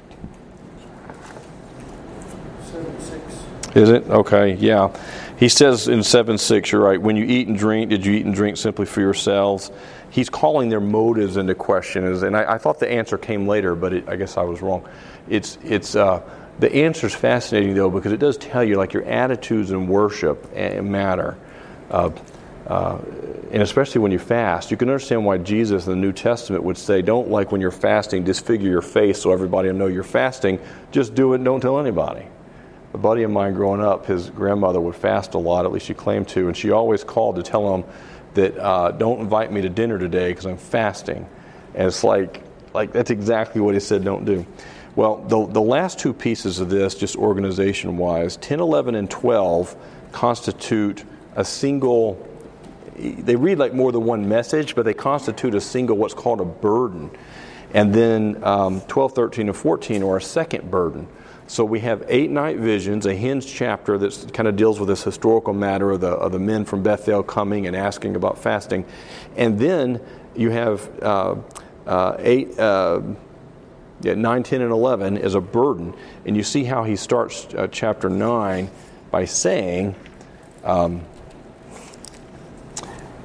Speaker 1: Is it? Okay, yeah. He says in seven six, you're right, when you eat and drink, did you eat and drink simply for yourselves? He's calling their motives into question. And I, I thought the answer came later, but it, I guess I was wrong. It's it's uh, the answer's fascinating, though, because it does tell you, like, your attitudes in worship matter. Uh, uh, and especially when you fast. You can understand why Jesus in the New Testament would say, don't, like, when you're fasting, disfigure your face so everybody will know you're fasting. Just do it and don't tell anybody. A buddy of mine growing up, his grandmother would fast a lot, at least she claimed to, and she always called to tell him that uh, don't invite me to dinner today because I'm fasting. And it's like, like that's exactly what he said don't do. Well, the, the last two pieces of this, just organization-wise, ten, eleven, and twelve constitute a single, they read like more than one message, but they constitute a single, what's called a burden. And then um, twelve, thirteen, and fourteen are a second burden. So we have eight night visions, a hinged chapter that kind of deals with this historical matter of the, of the men from Bethel coming and asking about fasting. And then you have uh, uh, eight, uh, yeah, nine, ten, and eleven as a burden. And you see how he starts uh, chapter nine by saying, um,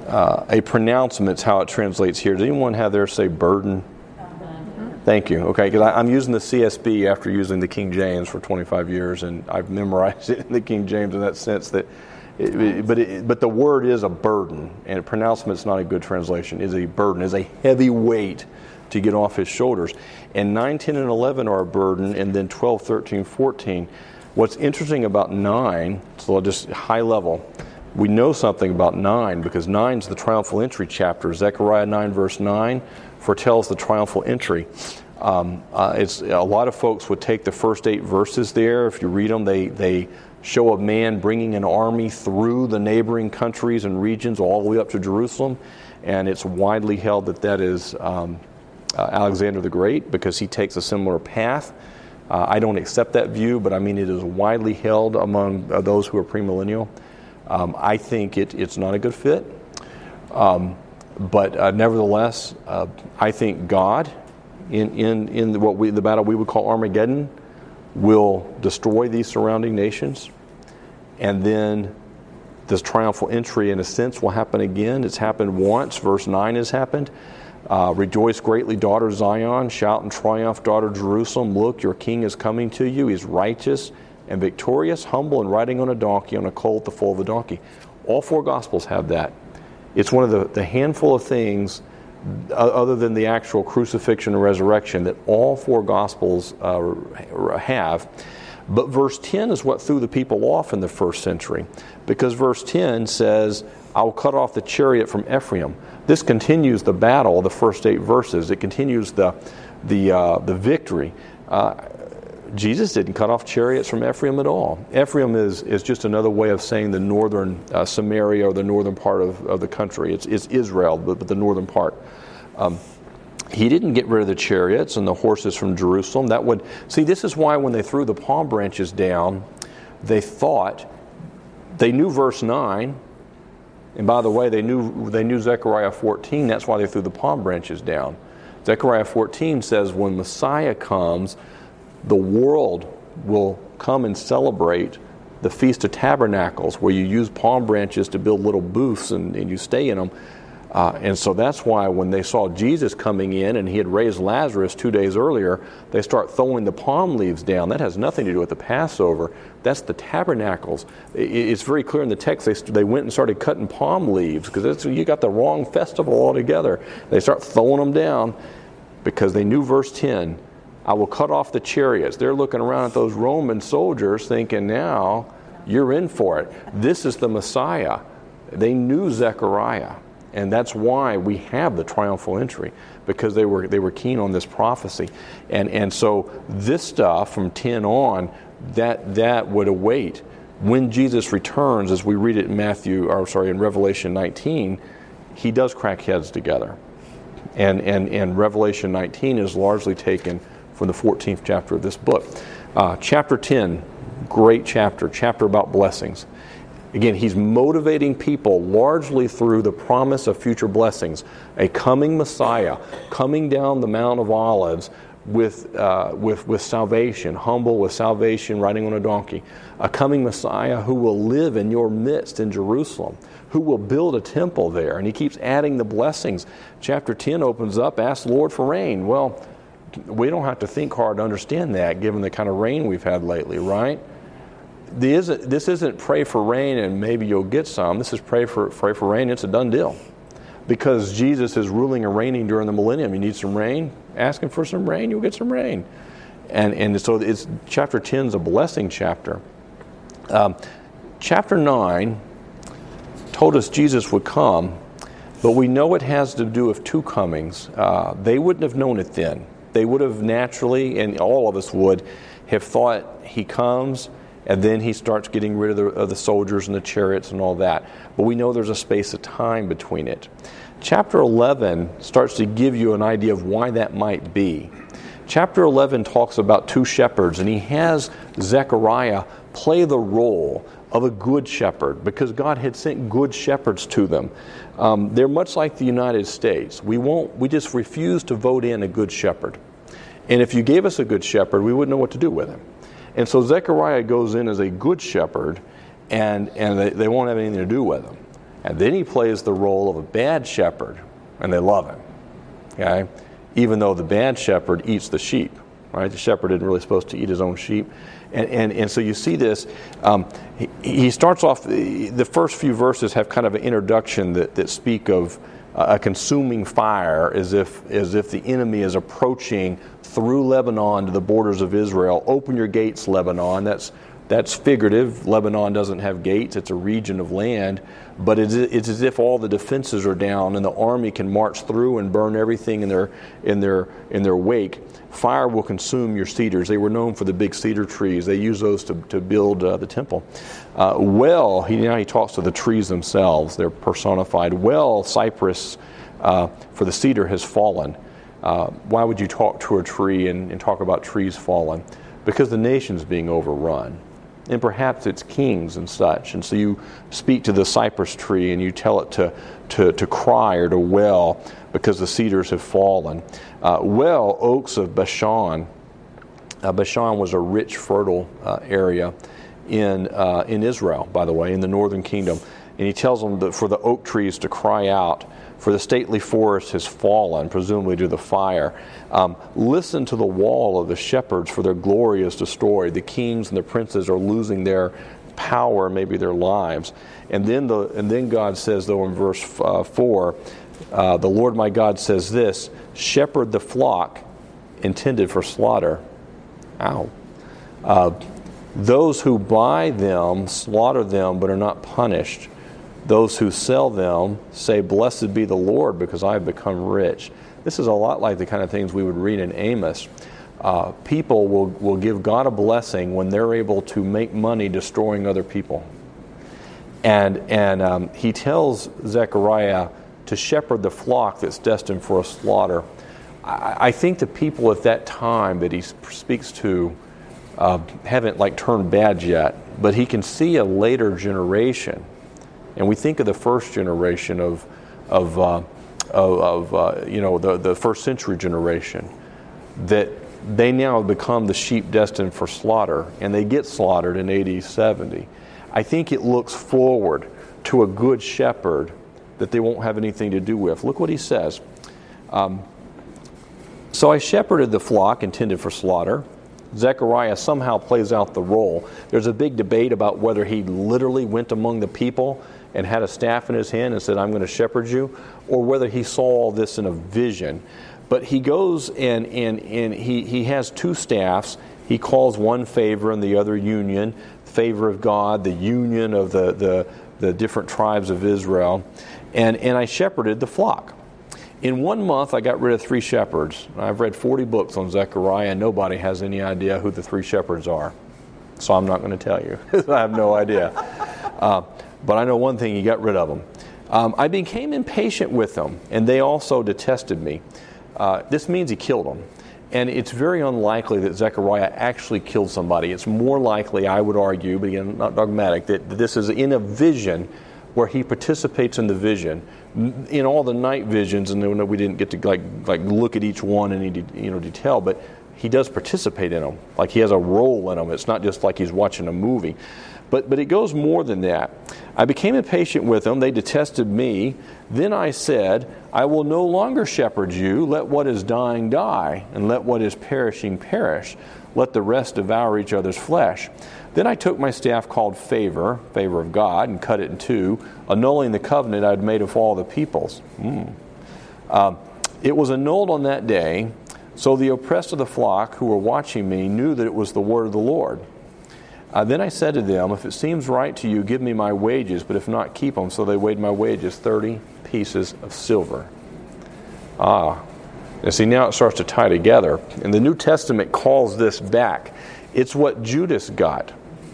Speaker 1: uh, a pronouncement is how it translates here. Does anyone have there say burden? Thank you. Okay, because I'm using the C S B after using the King James for twenty-five years, and I've memorized it in the King James in that sense. That, it, it, but it, but the word is a burden, and pronouncement is not a good translation. Is a burden, is a heavy weight to get off his shoulders. And nine, ten, and eleven are a burden, and then twelve, thirteen, fourteen. What's interesting about nine, so just high level, we know something about nine because nine is the triumphal entry chapter. Zechariah nine verse nine foretells the triumphal entry. Um, uh, it's a lot of folks would take the first eight verses there. If you read them, they they show a man bringing an army through the neighboring countries and regions all the way up to Jerusalem, and it's widely held that that is um, uh, Alexander the Great because he takes a similar path. Uh, I don't accept that view, but I mean it is widely held among uh, those who are premillennial. Um, I think it, it's not a good fit, um, but uh, nevertheless, uh, I think God, in in in what we the battle we would call Armageddon, will destroy these surrounding nations, and then this triumphal entry, in a sense, will happen again. It's happened once. Verse nine has happened. Uh, Rejoice greatly, daughter Zion. Shout in triumph, daughter Jerusalem. Look, your king is coming to you. He's righteous and victorious, humble, and riding on a donkey, on a colt, the foal of a donkey. All four Gospels have that. It's one of the, the handful of things, uh, other than the actual crucifixion and resurrection, that all four Gospels uh, have. But verse ten is what threw the people off in the first century, because verse ten says, I will cut off the chariot from Ephraim. This continues the battle of the first eight verses. It continues the the uh, the victory. Uh, Jesus didn't cut off chariots from Ephraim at all. Ephraim is, is just another way of saying the northern uh, Samaria, or the northern part of, of the country. It's, it's Israel, but, but the northern part. Um, he didn't get rid of the chariots and the horses from Jerusalem. That would see. This is why when they threw the palm branches down, they thought they knew verse nine. And by the way, they knew they knew Zechariah fourteen. That's why they threw the palm branches down. Zechariah fourteen says when Messiah comes, the world will come and celebrate the Feast of Tabernacles, where you use palm branches to build little booths and, and you stay in them. Uh, and so that's why when they saw Jesus coming in and he had raised Lazarus two days earlier, they start throwing the palm leaves down. That has nothing to do with the Passover. That's the tabernacles. It, it's very clear in the text they, they went and started cutting palm leaves because you got the wrong festival altogether. They start throwing them down because they knew verse ten, I will cut off the chariots. They're looking around at those Roman soldiers thinking, now you're in for it. This is the Messiah. They knew Zechariah. And that's why we have the triumphal entry, because they were they were keen on this prophecy. And and so this stuff from ten on, that that would await. When Jesus returns, as we read it in Matthew, or sorry, in Revelation nineteen, he does crack heads together. And and, and Revelation nineteen is largely taken from the fourteenth chapter of this book. Uh, chapter ten, great chapter, chapter about blessings. Again, he's motivating people largely through the promise of future blessings. A coming Messiah, coming down the Mount of Olives with, uh, with, with salvation, humble with salvation, riding on a donkey. A coming Messiah who will live in your midst in Jerusalem, who will build a temple there. And he keeps adding the blessings. Chapter ten opens up, ask the Lord for rain. Well, we don't have to think hard to understand that, given the kind of rain we've had lately, right? This isn't, this isn't pray for rain and maybe you'll get some. This is pray for pray for rain. It's a done deal. Because Jesus is ruling and reigning during the millennium. You need some rain? Ask him for some rain, you'll get some rain. And and so it's chapter ten is a blessing chapter. Um, chapter nine told us Jesus would come, but we know it has to do with two comings. Uh, they wouldn't have known it then. They would have naturally, and all of us would, have thought he comes, and then he starts getting rid of the, of the soldiers and the chariots and all that. But we know there's a space of time between it. Chapter eleven starts to give you an idea of why that might be. Chapter eleven talks about two shepherds, and he has Zechariah play the role of a good shepherd because God had sent good shepherds to them. Um, they're much like the United States. We won't. We just refuse to vote in a good shepherd. And if you gave us a good shepherd, we wouldn't know what to do with him. And so Zechariah goes in as a good shepherd, and, and they, they won't have anything to do with him. And then he plays the role of a bad shepherd, and they love him. Okay? Even though the bad shepherd eats the sheep. Right? The shepherd isn't really supposed to eat his own sheep. And and, and so you see this. Um, he, he starts off, the, the first few verses have kind of an introduction that, that speak of a consuming fire, as if as if the enemy is approaching through Lebanon to the borders of Israel. Open your gates, Lebanon. That's that's figurative. Lebanon doesn't have gates. It's a region of land. But it's, it's as if all the defenses are down and the army can march through and burn everything in their in their in their wake. Fire will consume your cedars. They were known for the big cedar trees. They used those to, to build uh, the temple. Uh, well, he, now he talks to the trees themselves. They're personified. Well, cypress uh, for the cedar has fallen. Uh, why would you talk to a tree and, and talk about trees fallen? Because the nation's being overrun. And perhaps it's kings and such. And so you speak to the cypress tree and you tell it to, to, to cry or to wail because the cedars have fallen. Uh, well, oaks of Bashan. Uh, Bashan was a rich, fertile uh, area in uh, in Israel, by the way, in the northern kingdom. And he tells them that for the oak trees to cry out, for the stately forest has fallen, presumably due to the fire. Um, listen to the wall of the shepherds, for their glory is destroyed. The kings and the princes are losing their power, maybe their lives. And then the and then God says, though, in verse uh, four, uh, the Lord my God says this: shepherd the flock intended for slaughter. Ow. Uh, those who buy them slaughter them, but are not punished. Those who sell them say, blessed be the Lord, because I have become rich. This is a lot like the kind of things we would read in Amos. Uh, people will, will give God a blessing when they're able to make money destroying other people. And, and um, he tells Zechariah to shepherd the flock that's destined for a slaughter. I, I think the people at that time that he speaks to uh, haven't like turned bad yet, but he can see a later generation. And we think of the first generation of, of, uh, of, of uh, you know, the, the first century generation, that they now have become the sheep destined for slaughter, and they get slaughtered in A D seventy. I think it looks forward to a good shepherd that they won't have anything to do with. Look what he says. Um, so I shepherded the flock intended for slaughter. Zechariah somehow plays out the role. There's a big debate about whether he literally went among the people and had a staff in his hand and said, I'm going to shepherd you, or whether he saw all this in a vision. But he goes and, and, and he, he has two staffs. He calls one favor and the other union, favor of God, the union of the, the, the different tribes of Israel. And, and I shepherded the flock. In one month, I got rid of three shepherds. I've read forty books on Zechariah, and nobody has any idea who the three shepherds are. So I'm not going to tell you. I have no idea. Uh, but I know one thing, he got rid of them. Um, I became impatient with them, and they also detested me. Uh, this means he killed them. And it's very unlikely that Zechariah actually killed somebody. It's more likely, I would argue, but again, not dogmatic, that this is in a vision where he participates in the vision. In all the night visions, and we didn't get to like like look at each one in any you know detail, but he does participate in them. Like he has a role in them. It's not just like he's watching a movie. But but it goes more than that. I became impatient with them. They detested me. Then I said, I will no longer shepherd you. Let what is dying die, and let what is perishing perish. Let the rest devour each other's flesh. Then I took my staff called favor, favor of God, and cut it in two, annulling the covenant I had made with all the peoples. Mm. Uh, it was annulled on that day, so the oppressed of the flock who were watching me knew that it was the word of the Lord. Uh, then I said to them, if it seems right to you, give me my wages, but if not, keep them. So they weighed my wages, thirty pieces of silver. Ah, and see, now it starts to tie together. And the New Testament calls this back. It's what Judas got.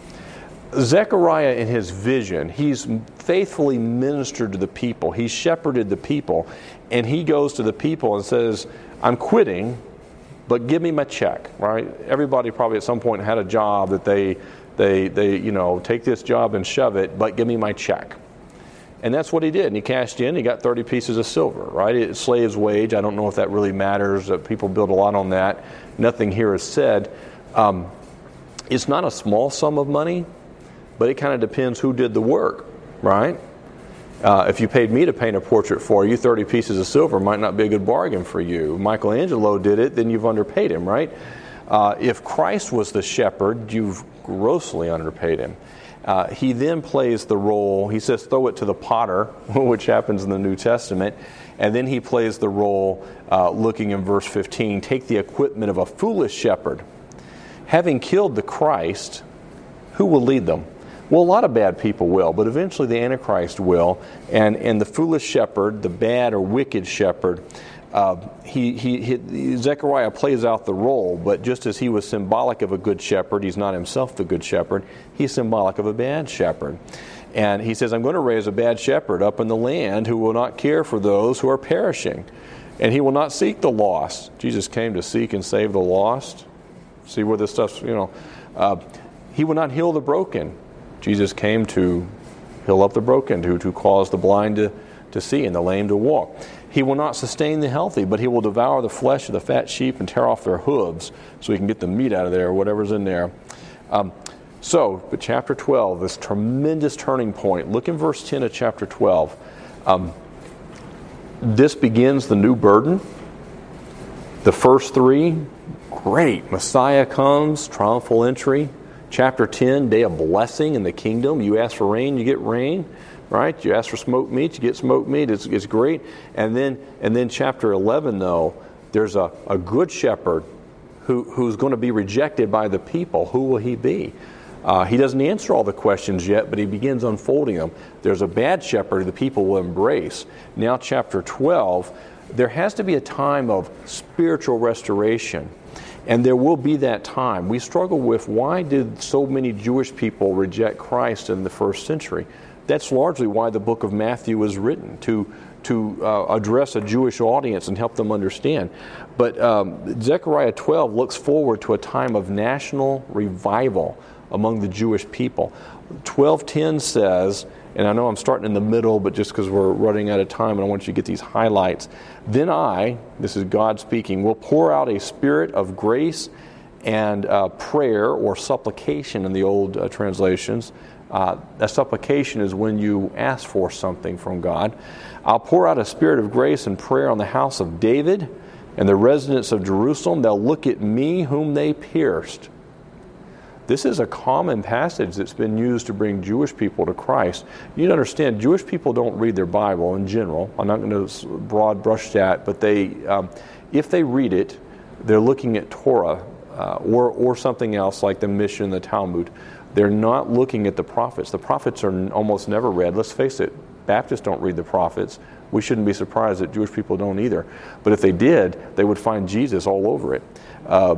Speaker 1: Zechariah, in his vision, he's faithfully ministered to the people. He's shepherded the people. And he goes to the people and says, I'm quitting, but give me my check, right? Everybody probably at some point had a job that they, they, they, you know, take this job and shove it, but give me my check. And that's what he did. And he cashed in. He got thirty pieces of silver, right? It's slave's wage. I don't know if that really matters. People build a lot on that. Nothing here is said. Um, it's not a small sum of money, but it kind of depends who did the work, right? Uh, if you paid me to paint a portrait for you, thirty pieces of silver might not be a good bargain for you. Michelangelo did it, then you've underpaid him, right? Uh, if Christ was the shepherd, you've grossly underpaid him. Uh, he then plays the role, he says, throw it to the potter, which happens in the New Testament, and then he plays the role, uh, looking in verse fifteen, take the equipment of a foolish shepherd. Having killed the Christ, who will lead them? Well, a lot of bad people will, but eventually the Antichrist will, and, and the foolish shepherd, the bad or wicked shepherd, uh, he, he, he Zechariah plays out the role, but just as he was symbolic of a good shepherd, he's not himself the good shepherd, he's symbolic of a bad shepherd. And he says, I'm going to raise a bad shepherd up in the land who will not care for those who are perishing, and he will not seek the lost. Jesus came to seek and save the lost. See where this stuff's, you know. Uh, he will not heal the broken. Jesus came to heal up the broken, to, to cause the blind to, to see and the lame to walk. He will not sustain the healthy, but he will devour the flesh of the fat sheep and tear off their hooves so he can get the meat out of there, or whatever's in there. Um, so, but chapter twelve, this tremendous turning point. Look in verse ten of chapter twelve. Um, this begins the new burden. The first three, great. Messiah comes, triumphal entry. Chapter ten, day of blessing in the kingdom. You ask for rain, you get rain, right? You ask for smoked meat, you get smoked meat. It's, it's great. And then, and then chapter eleven, though, there's a, a good shepherd who, who's going to be rejected by the people. Who will he be? Uh, he doesn't answer all the questions yet, but he begins unfolding them. There's a bad shepherd the people will embrace. Now, chapter twelve, there has to be a time of spiritual restoration. And there will be that time. We struggle with why did so many Jewish people reject Christ in the first century? That's largely why the book of Matthew was written, to to uh, address a Jewish audience and help them understand. But um, Zechariah twelve looks forward to a time of national revival among the Jewish people. twelve ten says, and I know I'm starting in the middle, but just because we're running out of time and I want you to get these highlights. Then I, this is God speaking, will pour out a spirit of grace and uh, prayer or supplication in the old uh, translations. Uh, a supplication is when you ask for something from God. I'll pour out a spirit of grace and prayer on the house of David and the residents of Jerusalem. They'll look at me whom they pierced. This is a common passage that's been used to bring Jewish people to Christ. You need to understand, Jewish people don't read their Bible in general. I'm not going to broad brush that, but they, um, if they read it, they're looking at Torah uh, or or something else like the Mishnah and the Talmud. They're not looking at the prophets. The prophets are almost never read. Let's face it, Baptists don't read the prophets. We shouldn't be surprised that Jewish people don't either. But if they did, they would find Jesus all over it. Uh,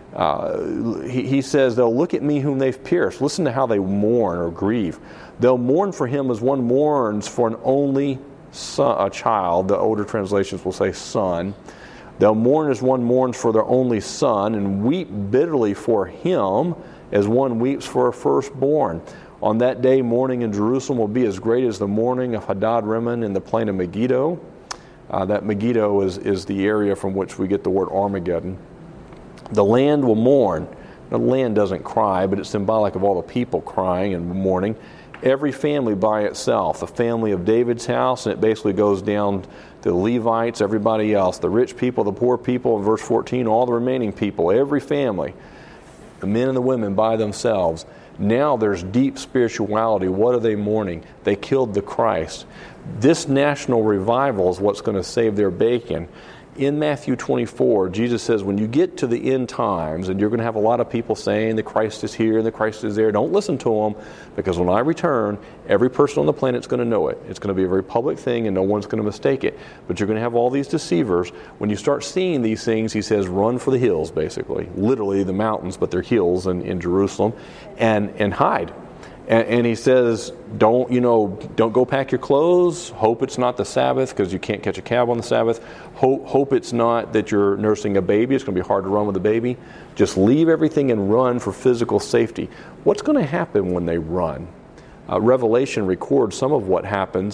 Speaker 1: Uh, he, he says, they'll look at me whom they've pierced. Listen to how they mourn or grieve. They'll mourn for him as one mourns for an only son, a child. The older translations will say son. They'll mourn as one mourns for their only son and weep bitterly for him as one weeps for a firstborn. On that day, mourning in Jerusalem will be as great as the mourning of Hadad Rimmon in the plain of Megiddo. Uh, that Megiddo is, is the area from which we get the word Armageddon. The land will mourn. The land doesn't cry, but it's symbolic of all the people crying and mourning. Every family by itself, the family of David's house, and it basically goes down to the Levites, everybody else, the rich people, the poor people, in verse fourteen, all the remaining people, every family, the men and the women by themselves. Now there's deep spirituality. What are they mourning? They killed the Christ. This national revival is what's going to save their bacon. In Matthew twenty-four, Jesus says, when you get to the end times, and you're going to have a lot of people saying the Christ is here and the Christ is there, don't listen to them, because when I return, every person on the planet is going to know it. It's going to be a very public thing, and no one's going to mistake it. But you're going to have all these deceivers. When you start seeing these things, he says, run for the hills, basically. Literally the mountains, but they're hills in, in Jerusalem, and, and hide. And, and he says, don't, you know, don't go pack your clothes. Hope it's not the Sabbath, because you can't catch a cab on the Sabbath. Hope, hope it's not that you're nursing a baby. It's going to be hard to run with a baby. Just leave everything and run for physical safety. What's going to happen when they run? Uh, Revelation records some of what happens,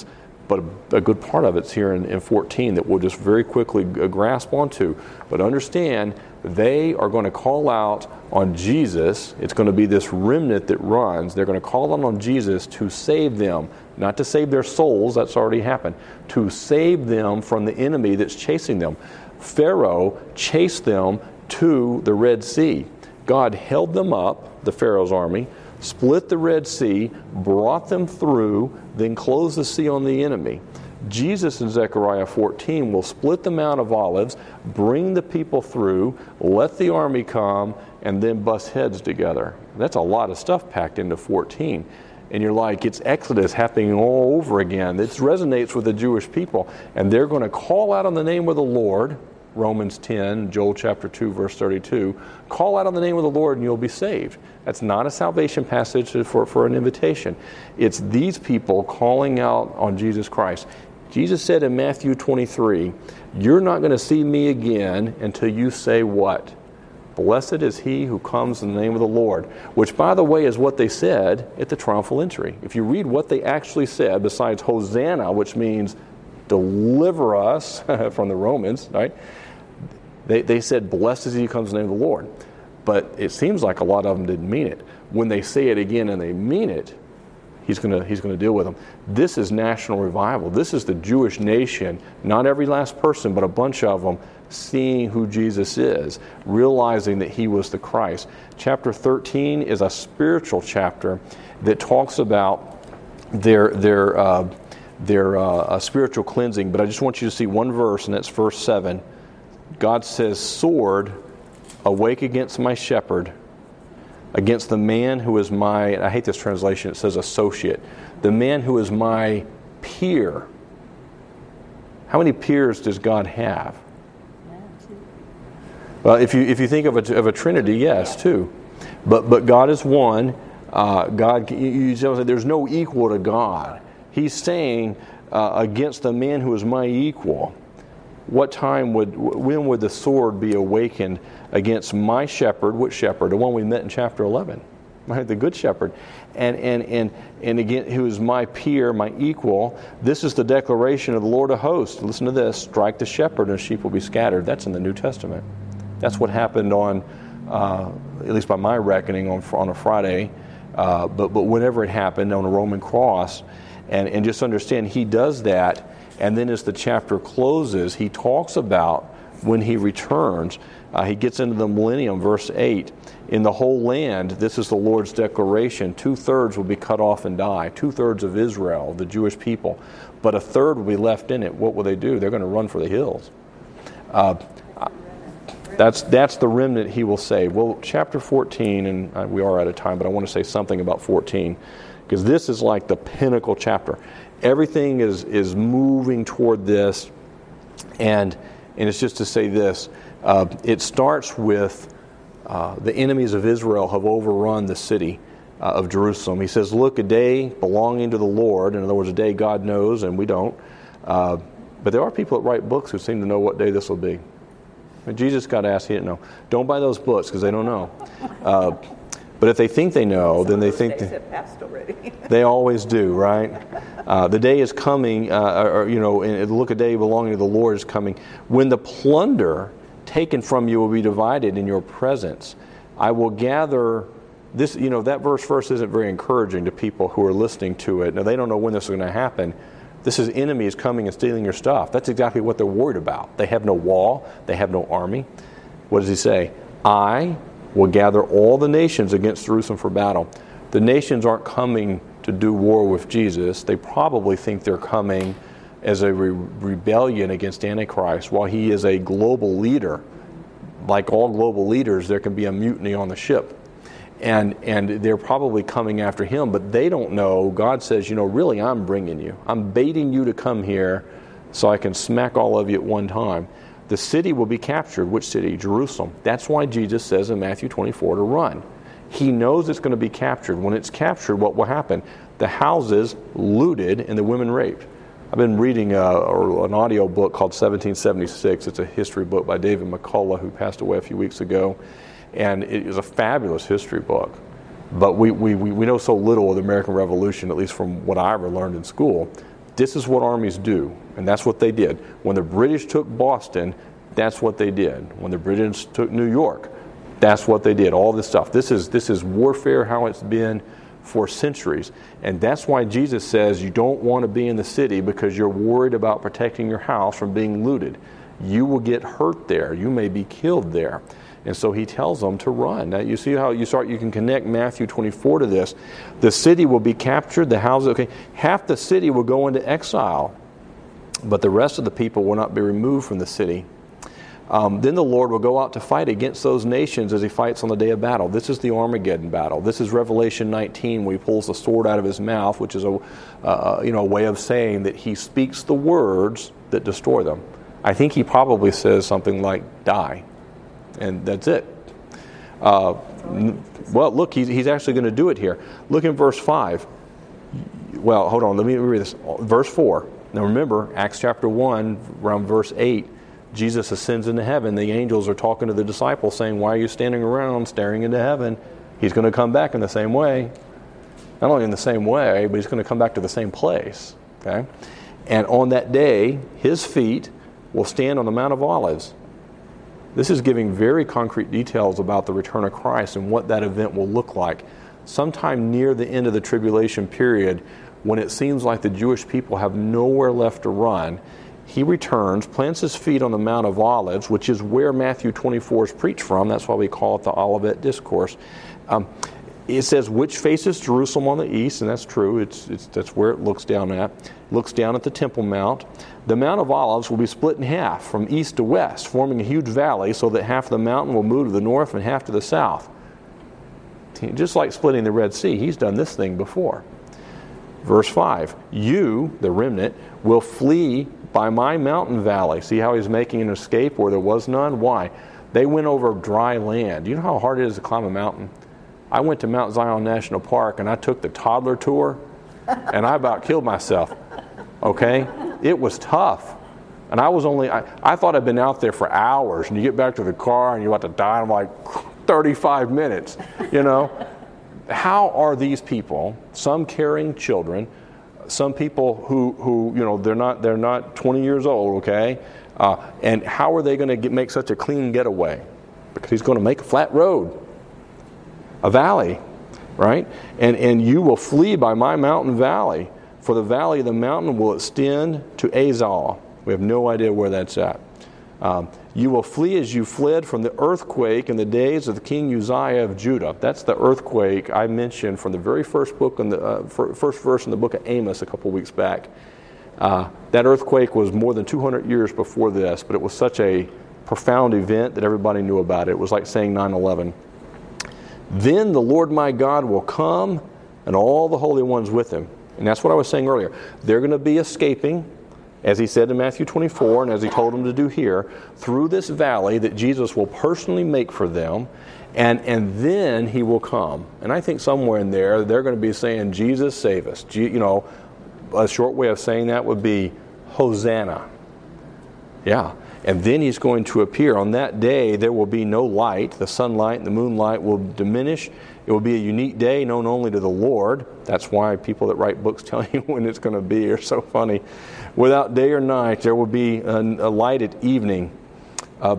Speaker 1: but a, a good part of it's here in, in fourteen that we'll just very quickly g- grasp onto. But understand, they are going to call out on Jesus. It's going to be this remnant that runs. They're going to call out on Jesus to save them, not to save their souls, that's already happened, to save them from the enemy that's chasing them. Pharaoh chased them to the Red Sea. God held them up, the Pharaoh's army, split the Red Sea, brought them through, then closed the sea on the enemy. Jesus in Zechariah fourteen will split the Mount of Olives, bring the people through, let the army come, and then bust heads together. That's a lot of stuff packed into fourteen. And you're like, it's Exodus happening all over again. This resonates with the Jewish people. And they're going to call out on the name of the Lord, Romans ten, Joel chapter two, verse thirty-two, call out on the name of the Lord and you'll be saved. That's not a salvation passage for, for an invitation. It's these people calling out on Jesus Christ. Jesus said in Matthew twenty-three, you're not going to see me again until you say what? Blessed is he who comes in the name of the Lord, which, by the way, is what they said at the triumphal entry. If you read what they actually said, besides Hosanna, which means deliver us from the Romans, right? They, they said, blessed is he who comes in the name of the Lord. But it seems like a lot of them didn't mean it. When they say it again and they mean it, he's going to he's going to deal with them. This is national revival. This is the Jewish nation, not every last person, but a bunch of them, seeing who Jesus is, realizing that he was the Christ. Chapter thirteen is a spiritual chapter that talks about their their uh, their uh, spiritual cleansing. But I just want you to see one verse, and that's verse seven. God says, sword, awake against my shepherd, against the man who is my, I hate this translation, it says associate, the man who is my peer. How many peers does God have? Well, if you if you think of a, of a Trinity, yes, two. But but God is one. Uh, God, you, you know, there's no equal to God. He's saying uh, against the man who is my equal. What time would, when would the sword be awakened against my shepherd? Which shepherd? The one we met in chapter eleven, right? The good shepherd. And and and and again, who is my peer, my equal. This is the declaration of the Lord of hosts. Listen to this: strike the shepherd, and the sheep will be scattered. That's in the New Testament. That's what happened on, uh, at least by my reckoning, on on a Friday. Uh, but but whenever it happened on a Roman cross, and and just understand, he does that. And then as the chapter closes, he talks about when he returns. Uh, he gets into the millennium, verse eight. In the whole land, this is the Lord's declaration, two-thirds will be cut off and die. Two-thirds of Israel, the Jewish people. But a third will be left in it. What will they do? They're going to run for the hills. Uh, that's that's the remnant he will save. Well, chapter fourteen, and uh, we are out of time, but I want to say something about fourteen. Because this is like the pinnacle chapter. Everything is is moving toward this, and and it's just to say this. Uh, it starts with uh, the enemies of Israel have overrun the city uh, of Jerusalem. He says, look, a day belonging to the Lord. In other words, a day God knows and we don't. Uh, but there are people that write books who seem to know what day this will be. And Jesus got asked, he didn't know. Don't buy those books because they don't know. Uh, But if they think they know, then they think
Speaker 2: Some of those days have passed already.
Speaker 1: they always do, right? Uh, the day is coming, uh, or, you know, and look, a day belonging to the Lord is coming, when the plunder taken from you will be divided in your presence. I will gather this. You know, that verse first isn't very encouraging to people who are listening to it. Now they don't know when this is going to happen. This is enemies coming and stealing your stuff. That's exactly what they're worried about. They have no wall. They have no army. What does he say? I will gather all the nations against Jerusalem for battle. The nations aren't coming to do war with Jesus. They probably think they're coming as a re- rebellion against Antichrist. While he is a global leader, like all global leaders, there can be a mutiny on the ship. And and they're probably coming after him, but they don't know. God says, you know, really, I'm bringing you. I'm baiting you to come here so I can smack all of you at one time. The city will be captured. Which city? Jerusalem. That's why Jesus says in Matthew twenty-four to run. He knows it's going to be captured. When it's captured, what will happen? The houses looted and the women raped. I've been reading a, or an audio book called seventeen seventy-six. It's a history book by David McCullough, who passed away a few weeks ago. And it is a fabulous history book. But we, we, we know so little of the American Revolution, at least from what I ever learned in school. This is what armies do, and that's what they did. When the British took Boston, that's what they did. When the British took New York, that's what they did. All this stuff. This is this is warfare, how it's been for centuries. And that's why Jesus says you don't want to be in the city because you're worried about protecting your house from being looted. You will get hurt there. You may be killed there. And so he tells them to run. Now you see how you start. You can connect Matthew twenty-four to this. The city will be captured. The houses, okay, half the city will go into exile, but the rest of the people will not be removed from the city. Um, then the Lord will go out to fight against those nations as he fights on the day of battle. This is the Armageddon battle. This is Revelation nineteen, where he pulls the sword out of his mouth, which is a uh, you know a way of saying that he speaks the words that destroy them. I think he probably says something like "die," and that's it. Uh, well, look, he's, he's actually going to do it here. Look in verse five. Well, hold on. Let me read this. Verse four. Now remember, Acts chapter one, around verse eight. Jesus ascends into heaven. The angels are talking to the disciples saying, why are you standing around staring into heaven? He's going to come back in the same way. Not only in the same way, but he's going to come back to the same place. Okay? And on that day, his feet will stand on the Mount of Olives. This is giving very concrete details about the return of Christ and what that event will look like. Sometime near the end of the tribulation period, when it seems like the Jewish people have nowhere left to run, he returns, plants his feet on the Mount of Olives, which is where Matthew twenty-four is preached from. That's why we call it the Olivet Discourse. Um, it says, which faces Jerusalem on the east, and that's true. It's, it's that's where it looks down at. Looks down at the Temple Mount. The Mount of Olives will be split in half from east to west, forming a huge valley so that half of the mountain will move to the north and half to the south. Just like splitting the Red Sea, he's done this thing before. Verse five, you, the remnant, will flee by my mountain valley. See how he's making an escape where there was none? Why? They went over dry land. You know how hard it is to climb a mountain? I went to Mount Zion National Park and I took the toddler tour and I about killed myself. Okay? It was tough. And I was only, I, I thought I'd been out there for hours, and you get back to the car and you're about to die in like thirty-five minutes, you know? How are these people, some carrying children, some people who, who you know, they're not they're not twenty years old, okay? Uh, and how are they going to make such a clean getaway? Because he's going to make a flat road, a valley, right? And and you will flee by my mountain valley, for the valley of the mountain will extend to Azal. We have no idea where that's at. Um, you will flee as you fled from the earthquake in the days of the King Uzziah of Judah. That's the earthquake I mentioned from the very first book, in the uh, first verse in the book of Amos a couple weeks back. Uh, that earthquake was more than two hundred years before this, but it was such a profound event that everybody knew about it. It was like saying nine eleven. Then the Lord my God will come, and all the holy ones with him. And that's what I was saying earlier. They're going to be escaping, as he said in Matthew twenty-four, and as he told them to do here, through this valley that Jesus will personally make for them, and, and then he will come. And I think somewhere in there, they're going to be saying, Jesus, save us. You know, a short way of saying that would be, Hosanna. Yeah. And then he's going to appear. On that day, there will be no light. The sunlight and the moonlight will diminish. It will be a unique day known only to the Lord. That's why people that write books tell you when it's going to be. Are so funny. Without day or night, there will be a, a light at evening. Uh,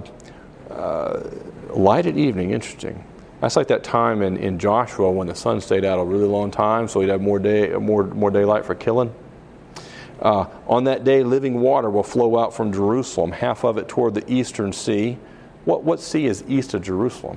Speaker 1: uh, light at evening, interesting. That's like that time in, in Joshua when the sun stayed out a really long time, so he'd have more day, more more daylight for killing. Uh, on that day, living water will flow out from Jerusalem, half of it toward the eastern sea. What what sea is east of Jerusalem?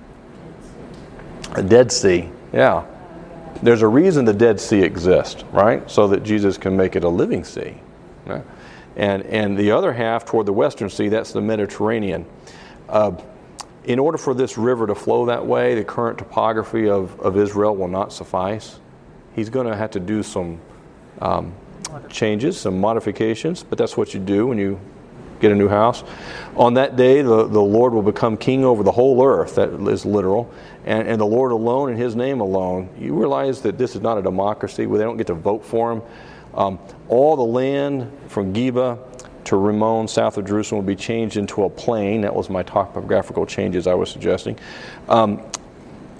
Speaker 1: A Dead Sea. Yeah. There's a reason the Dead Sea exists, right? So that Jesus can make it a living sea. Yeah. And and the other half toward the western sea, that's the Mediterranean. Uh, in order for this river to flow that way, the current topography of, of Israel will not suffice. He's going to have to do some um, changes, some modifications, but that's what you do when you get a new house. On that day, the, the Lord will become king over the whole earth. That is literal. And, and the Lord alone and his name alone. You realize that this is not a democracy where they don't get to vote for him. Um, all the land from Geba to Rimmon, south of Jerusalem, will be changed into a plain. That was my topographical changes I was suggesting. Um,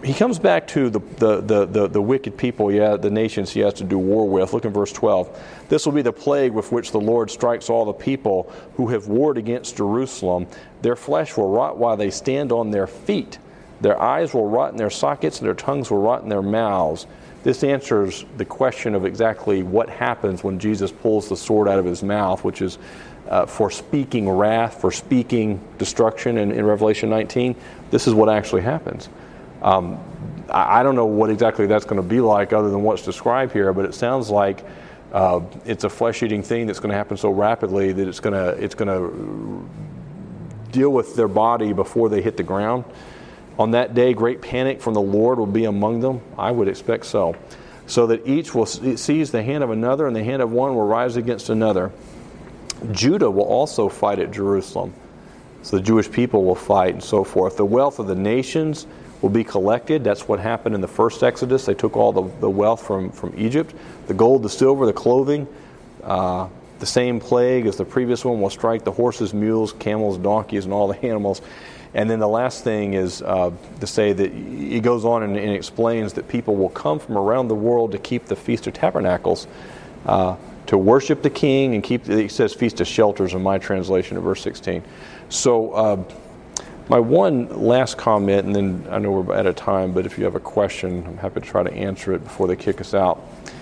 Speaker 1: he comes back to the, the, the, the, the wicked people, yeah, the nations he has to do war with. Look in verse twelve. This will be the plague with which the Lord strikes all the people who have warred against Jerusalem. Their flesh will rot while they stand on their feet. Their eyes will rot in their sockets, and their tongues will rot in their mouths. This answers the question of exactly what happens when Jesus pulls the sword out of his mouth, which is uh, for speaking wrath, for speaking destruction in, in Revelation nineteen. This is what actually happens. Um, I, I don't know what exactly that's going to be like other than what's described here, but it sounds like uh, it's a flesh-eating thing that's going to happen so rapidly that it's going to it's going to deal with their body before they hit the ground. On that day, great panic from the Lord will be among them. I would expect so. So that each will seize the hand of another, and the hand of one will rise against another. Judah will also fight at Jerusalem. So the Jewish people will fight and so forth. The wealth of the nations will be collected. That's what happened in the first Exodus. They took all the, the wealth from, from Egypt. The gold, the silver, the clothing. Uh, the same plague as the previous one will strike the horses, mules, camels, donkeys, and all the animals. And then the last thing is uh, to say that he goes on and, and explains that people will come from around the world to keep the Feast of Tabernacles, uh, to worship the King, and keep, it says Feast of Shelters in my translation of verse sixteen. So uh, my one last comment, and then I know we're out of time, but if you have a question, I'm happy to try to answer it before they kick us out.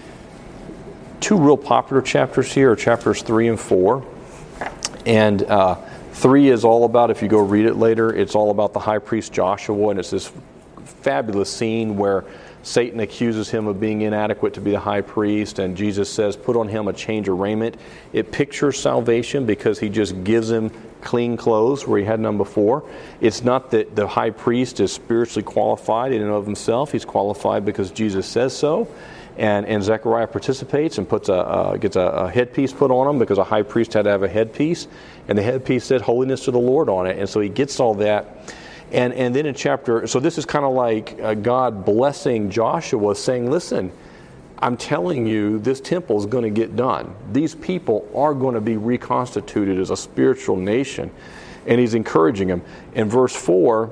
Speaker 1: Two real popular chapters here are chapters three and four. And uh, three is all about, if you go read it later, it's all about the high priest Joshua, and it's this fabulous scene where Satan accuses him of being inadequate to be the high priest, and Jesus says, put on him a change of raiment. It pictures salvation because he just gives him clean clothes where he had none before. It's not that the high priest is spiritually qualified in and of himself. He's qualified because Jesus says so. And, and Zechariah participates and puts a uh, gets a, a headpiece put on him because a high priest had to have a headpiece, and the headpiece said "Holiness to the Lord" on it, and so he gets all that. And and then in chapter, so this is kind of like uh, God blessing Joshua, saying, "Listen, I'm telling you, this temple is going to get done. These people are going to be reconstituted as a spiritual nation," and He's encouraging them. In verse four,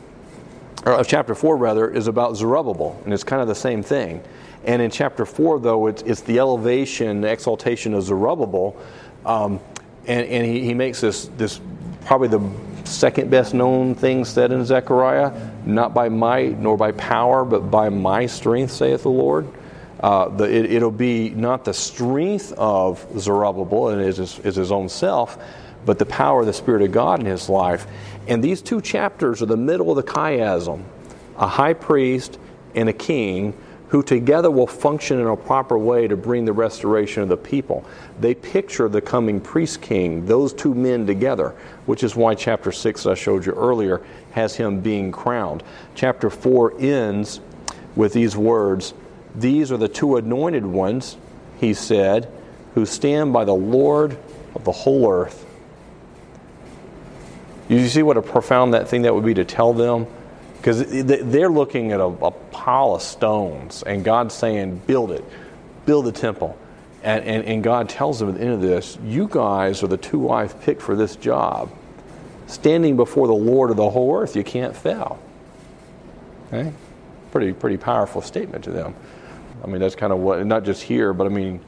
Speaker 1: or chapter four rather, is about Zerubbabel, and it's kind of the same thing. And in chapter four, though, it's, it's the elevation, the exaltation of Zerubbabel. Um, and and he, he makes this, this probably the second best known thing said in Zechariah, not by might nor by power, but by my strength, saith the Lord. Uh, the, it, it'll be not the strength of Zerubbabel and is his, is his own self, but the power of the Spirit of God in his life. And these two chapters are the middle of the chiasm, a high priest and a king, who together will function in a proper way to bring the restoration of the people. They picture the coming priest-king, those two men together, which is why chapter six, I showed you earlier, has him being crowned. Chapter four ends with these words, "These are the two anointed ones," he said, "who stand by the Lord of the whole earth." You see what a profound that thing that would be to tell them? Because they're looking at a, a pile of stones, and God's saying, build it, build the temple. And, and, and God tells them at the end of this, you guys are the two I've picked for this job. Standing before the Lord of the whole earth, you can't fail. Okay? Pretty, pretty powerful statement to them. I mean, that's kind of what, not just here, but I mean,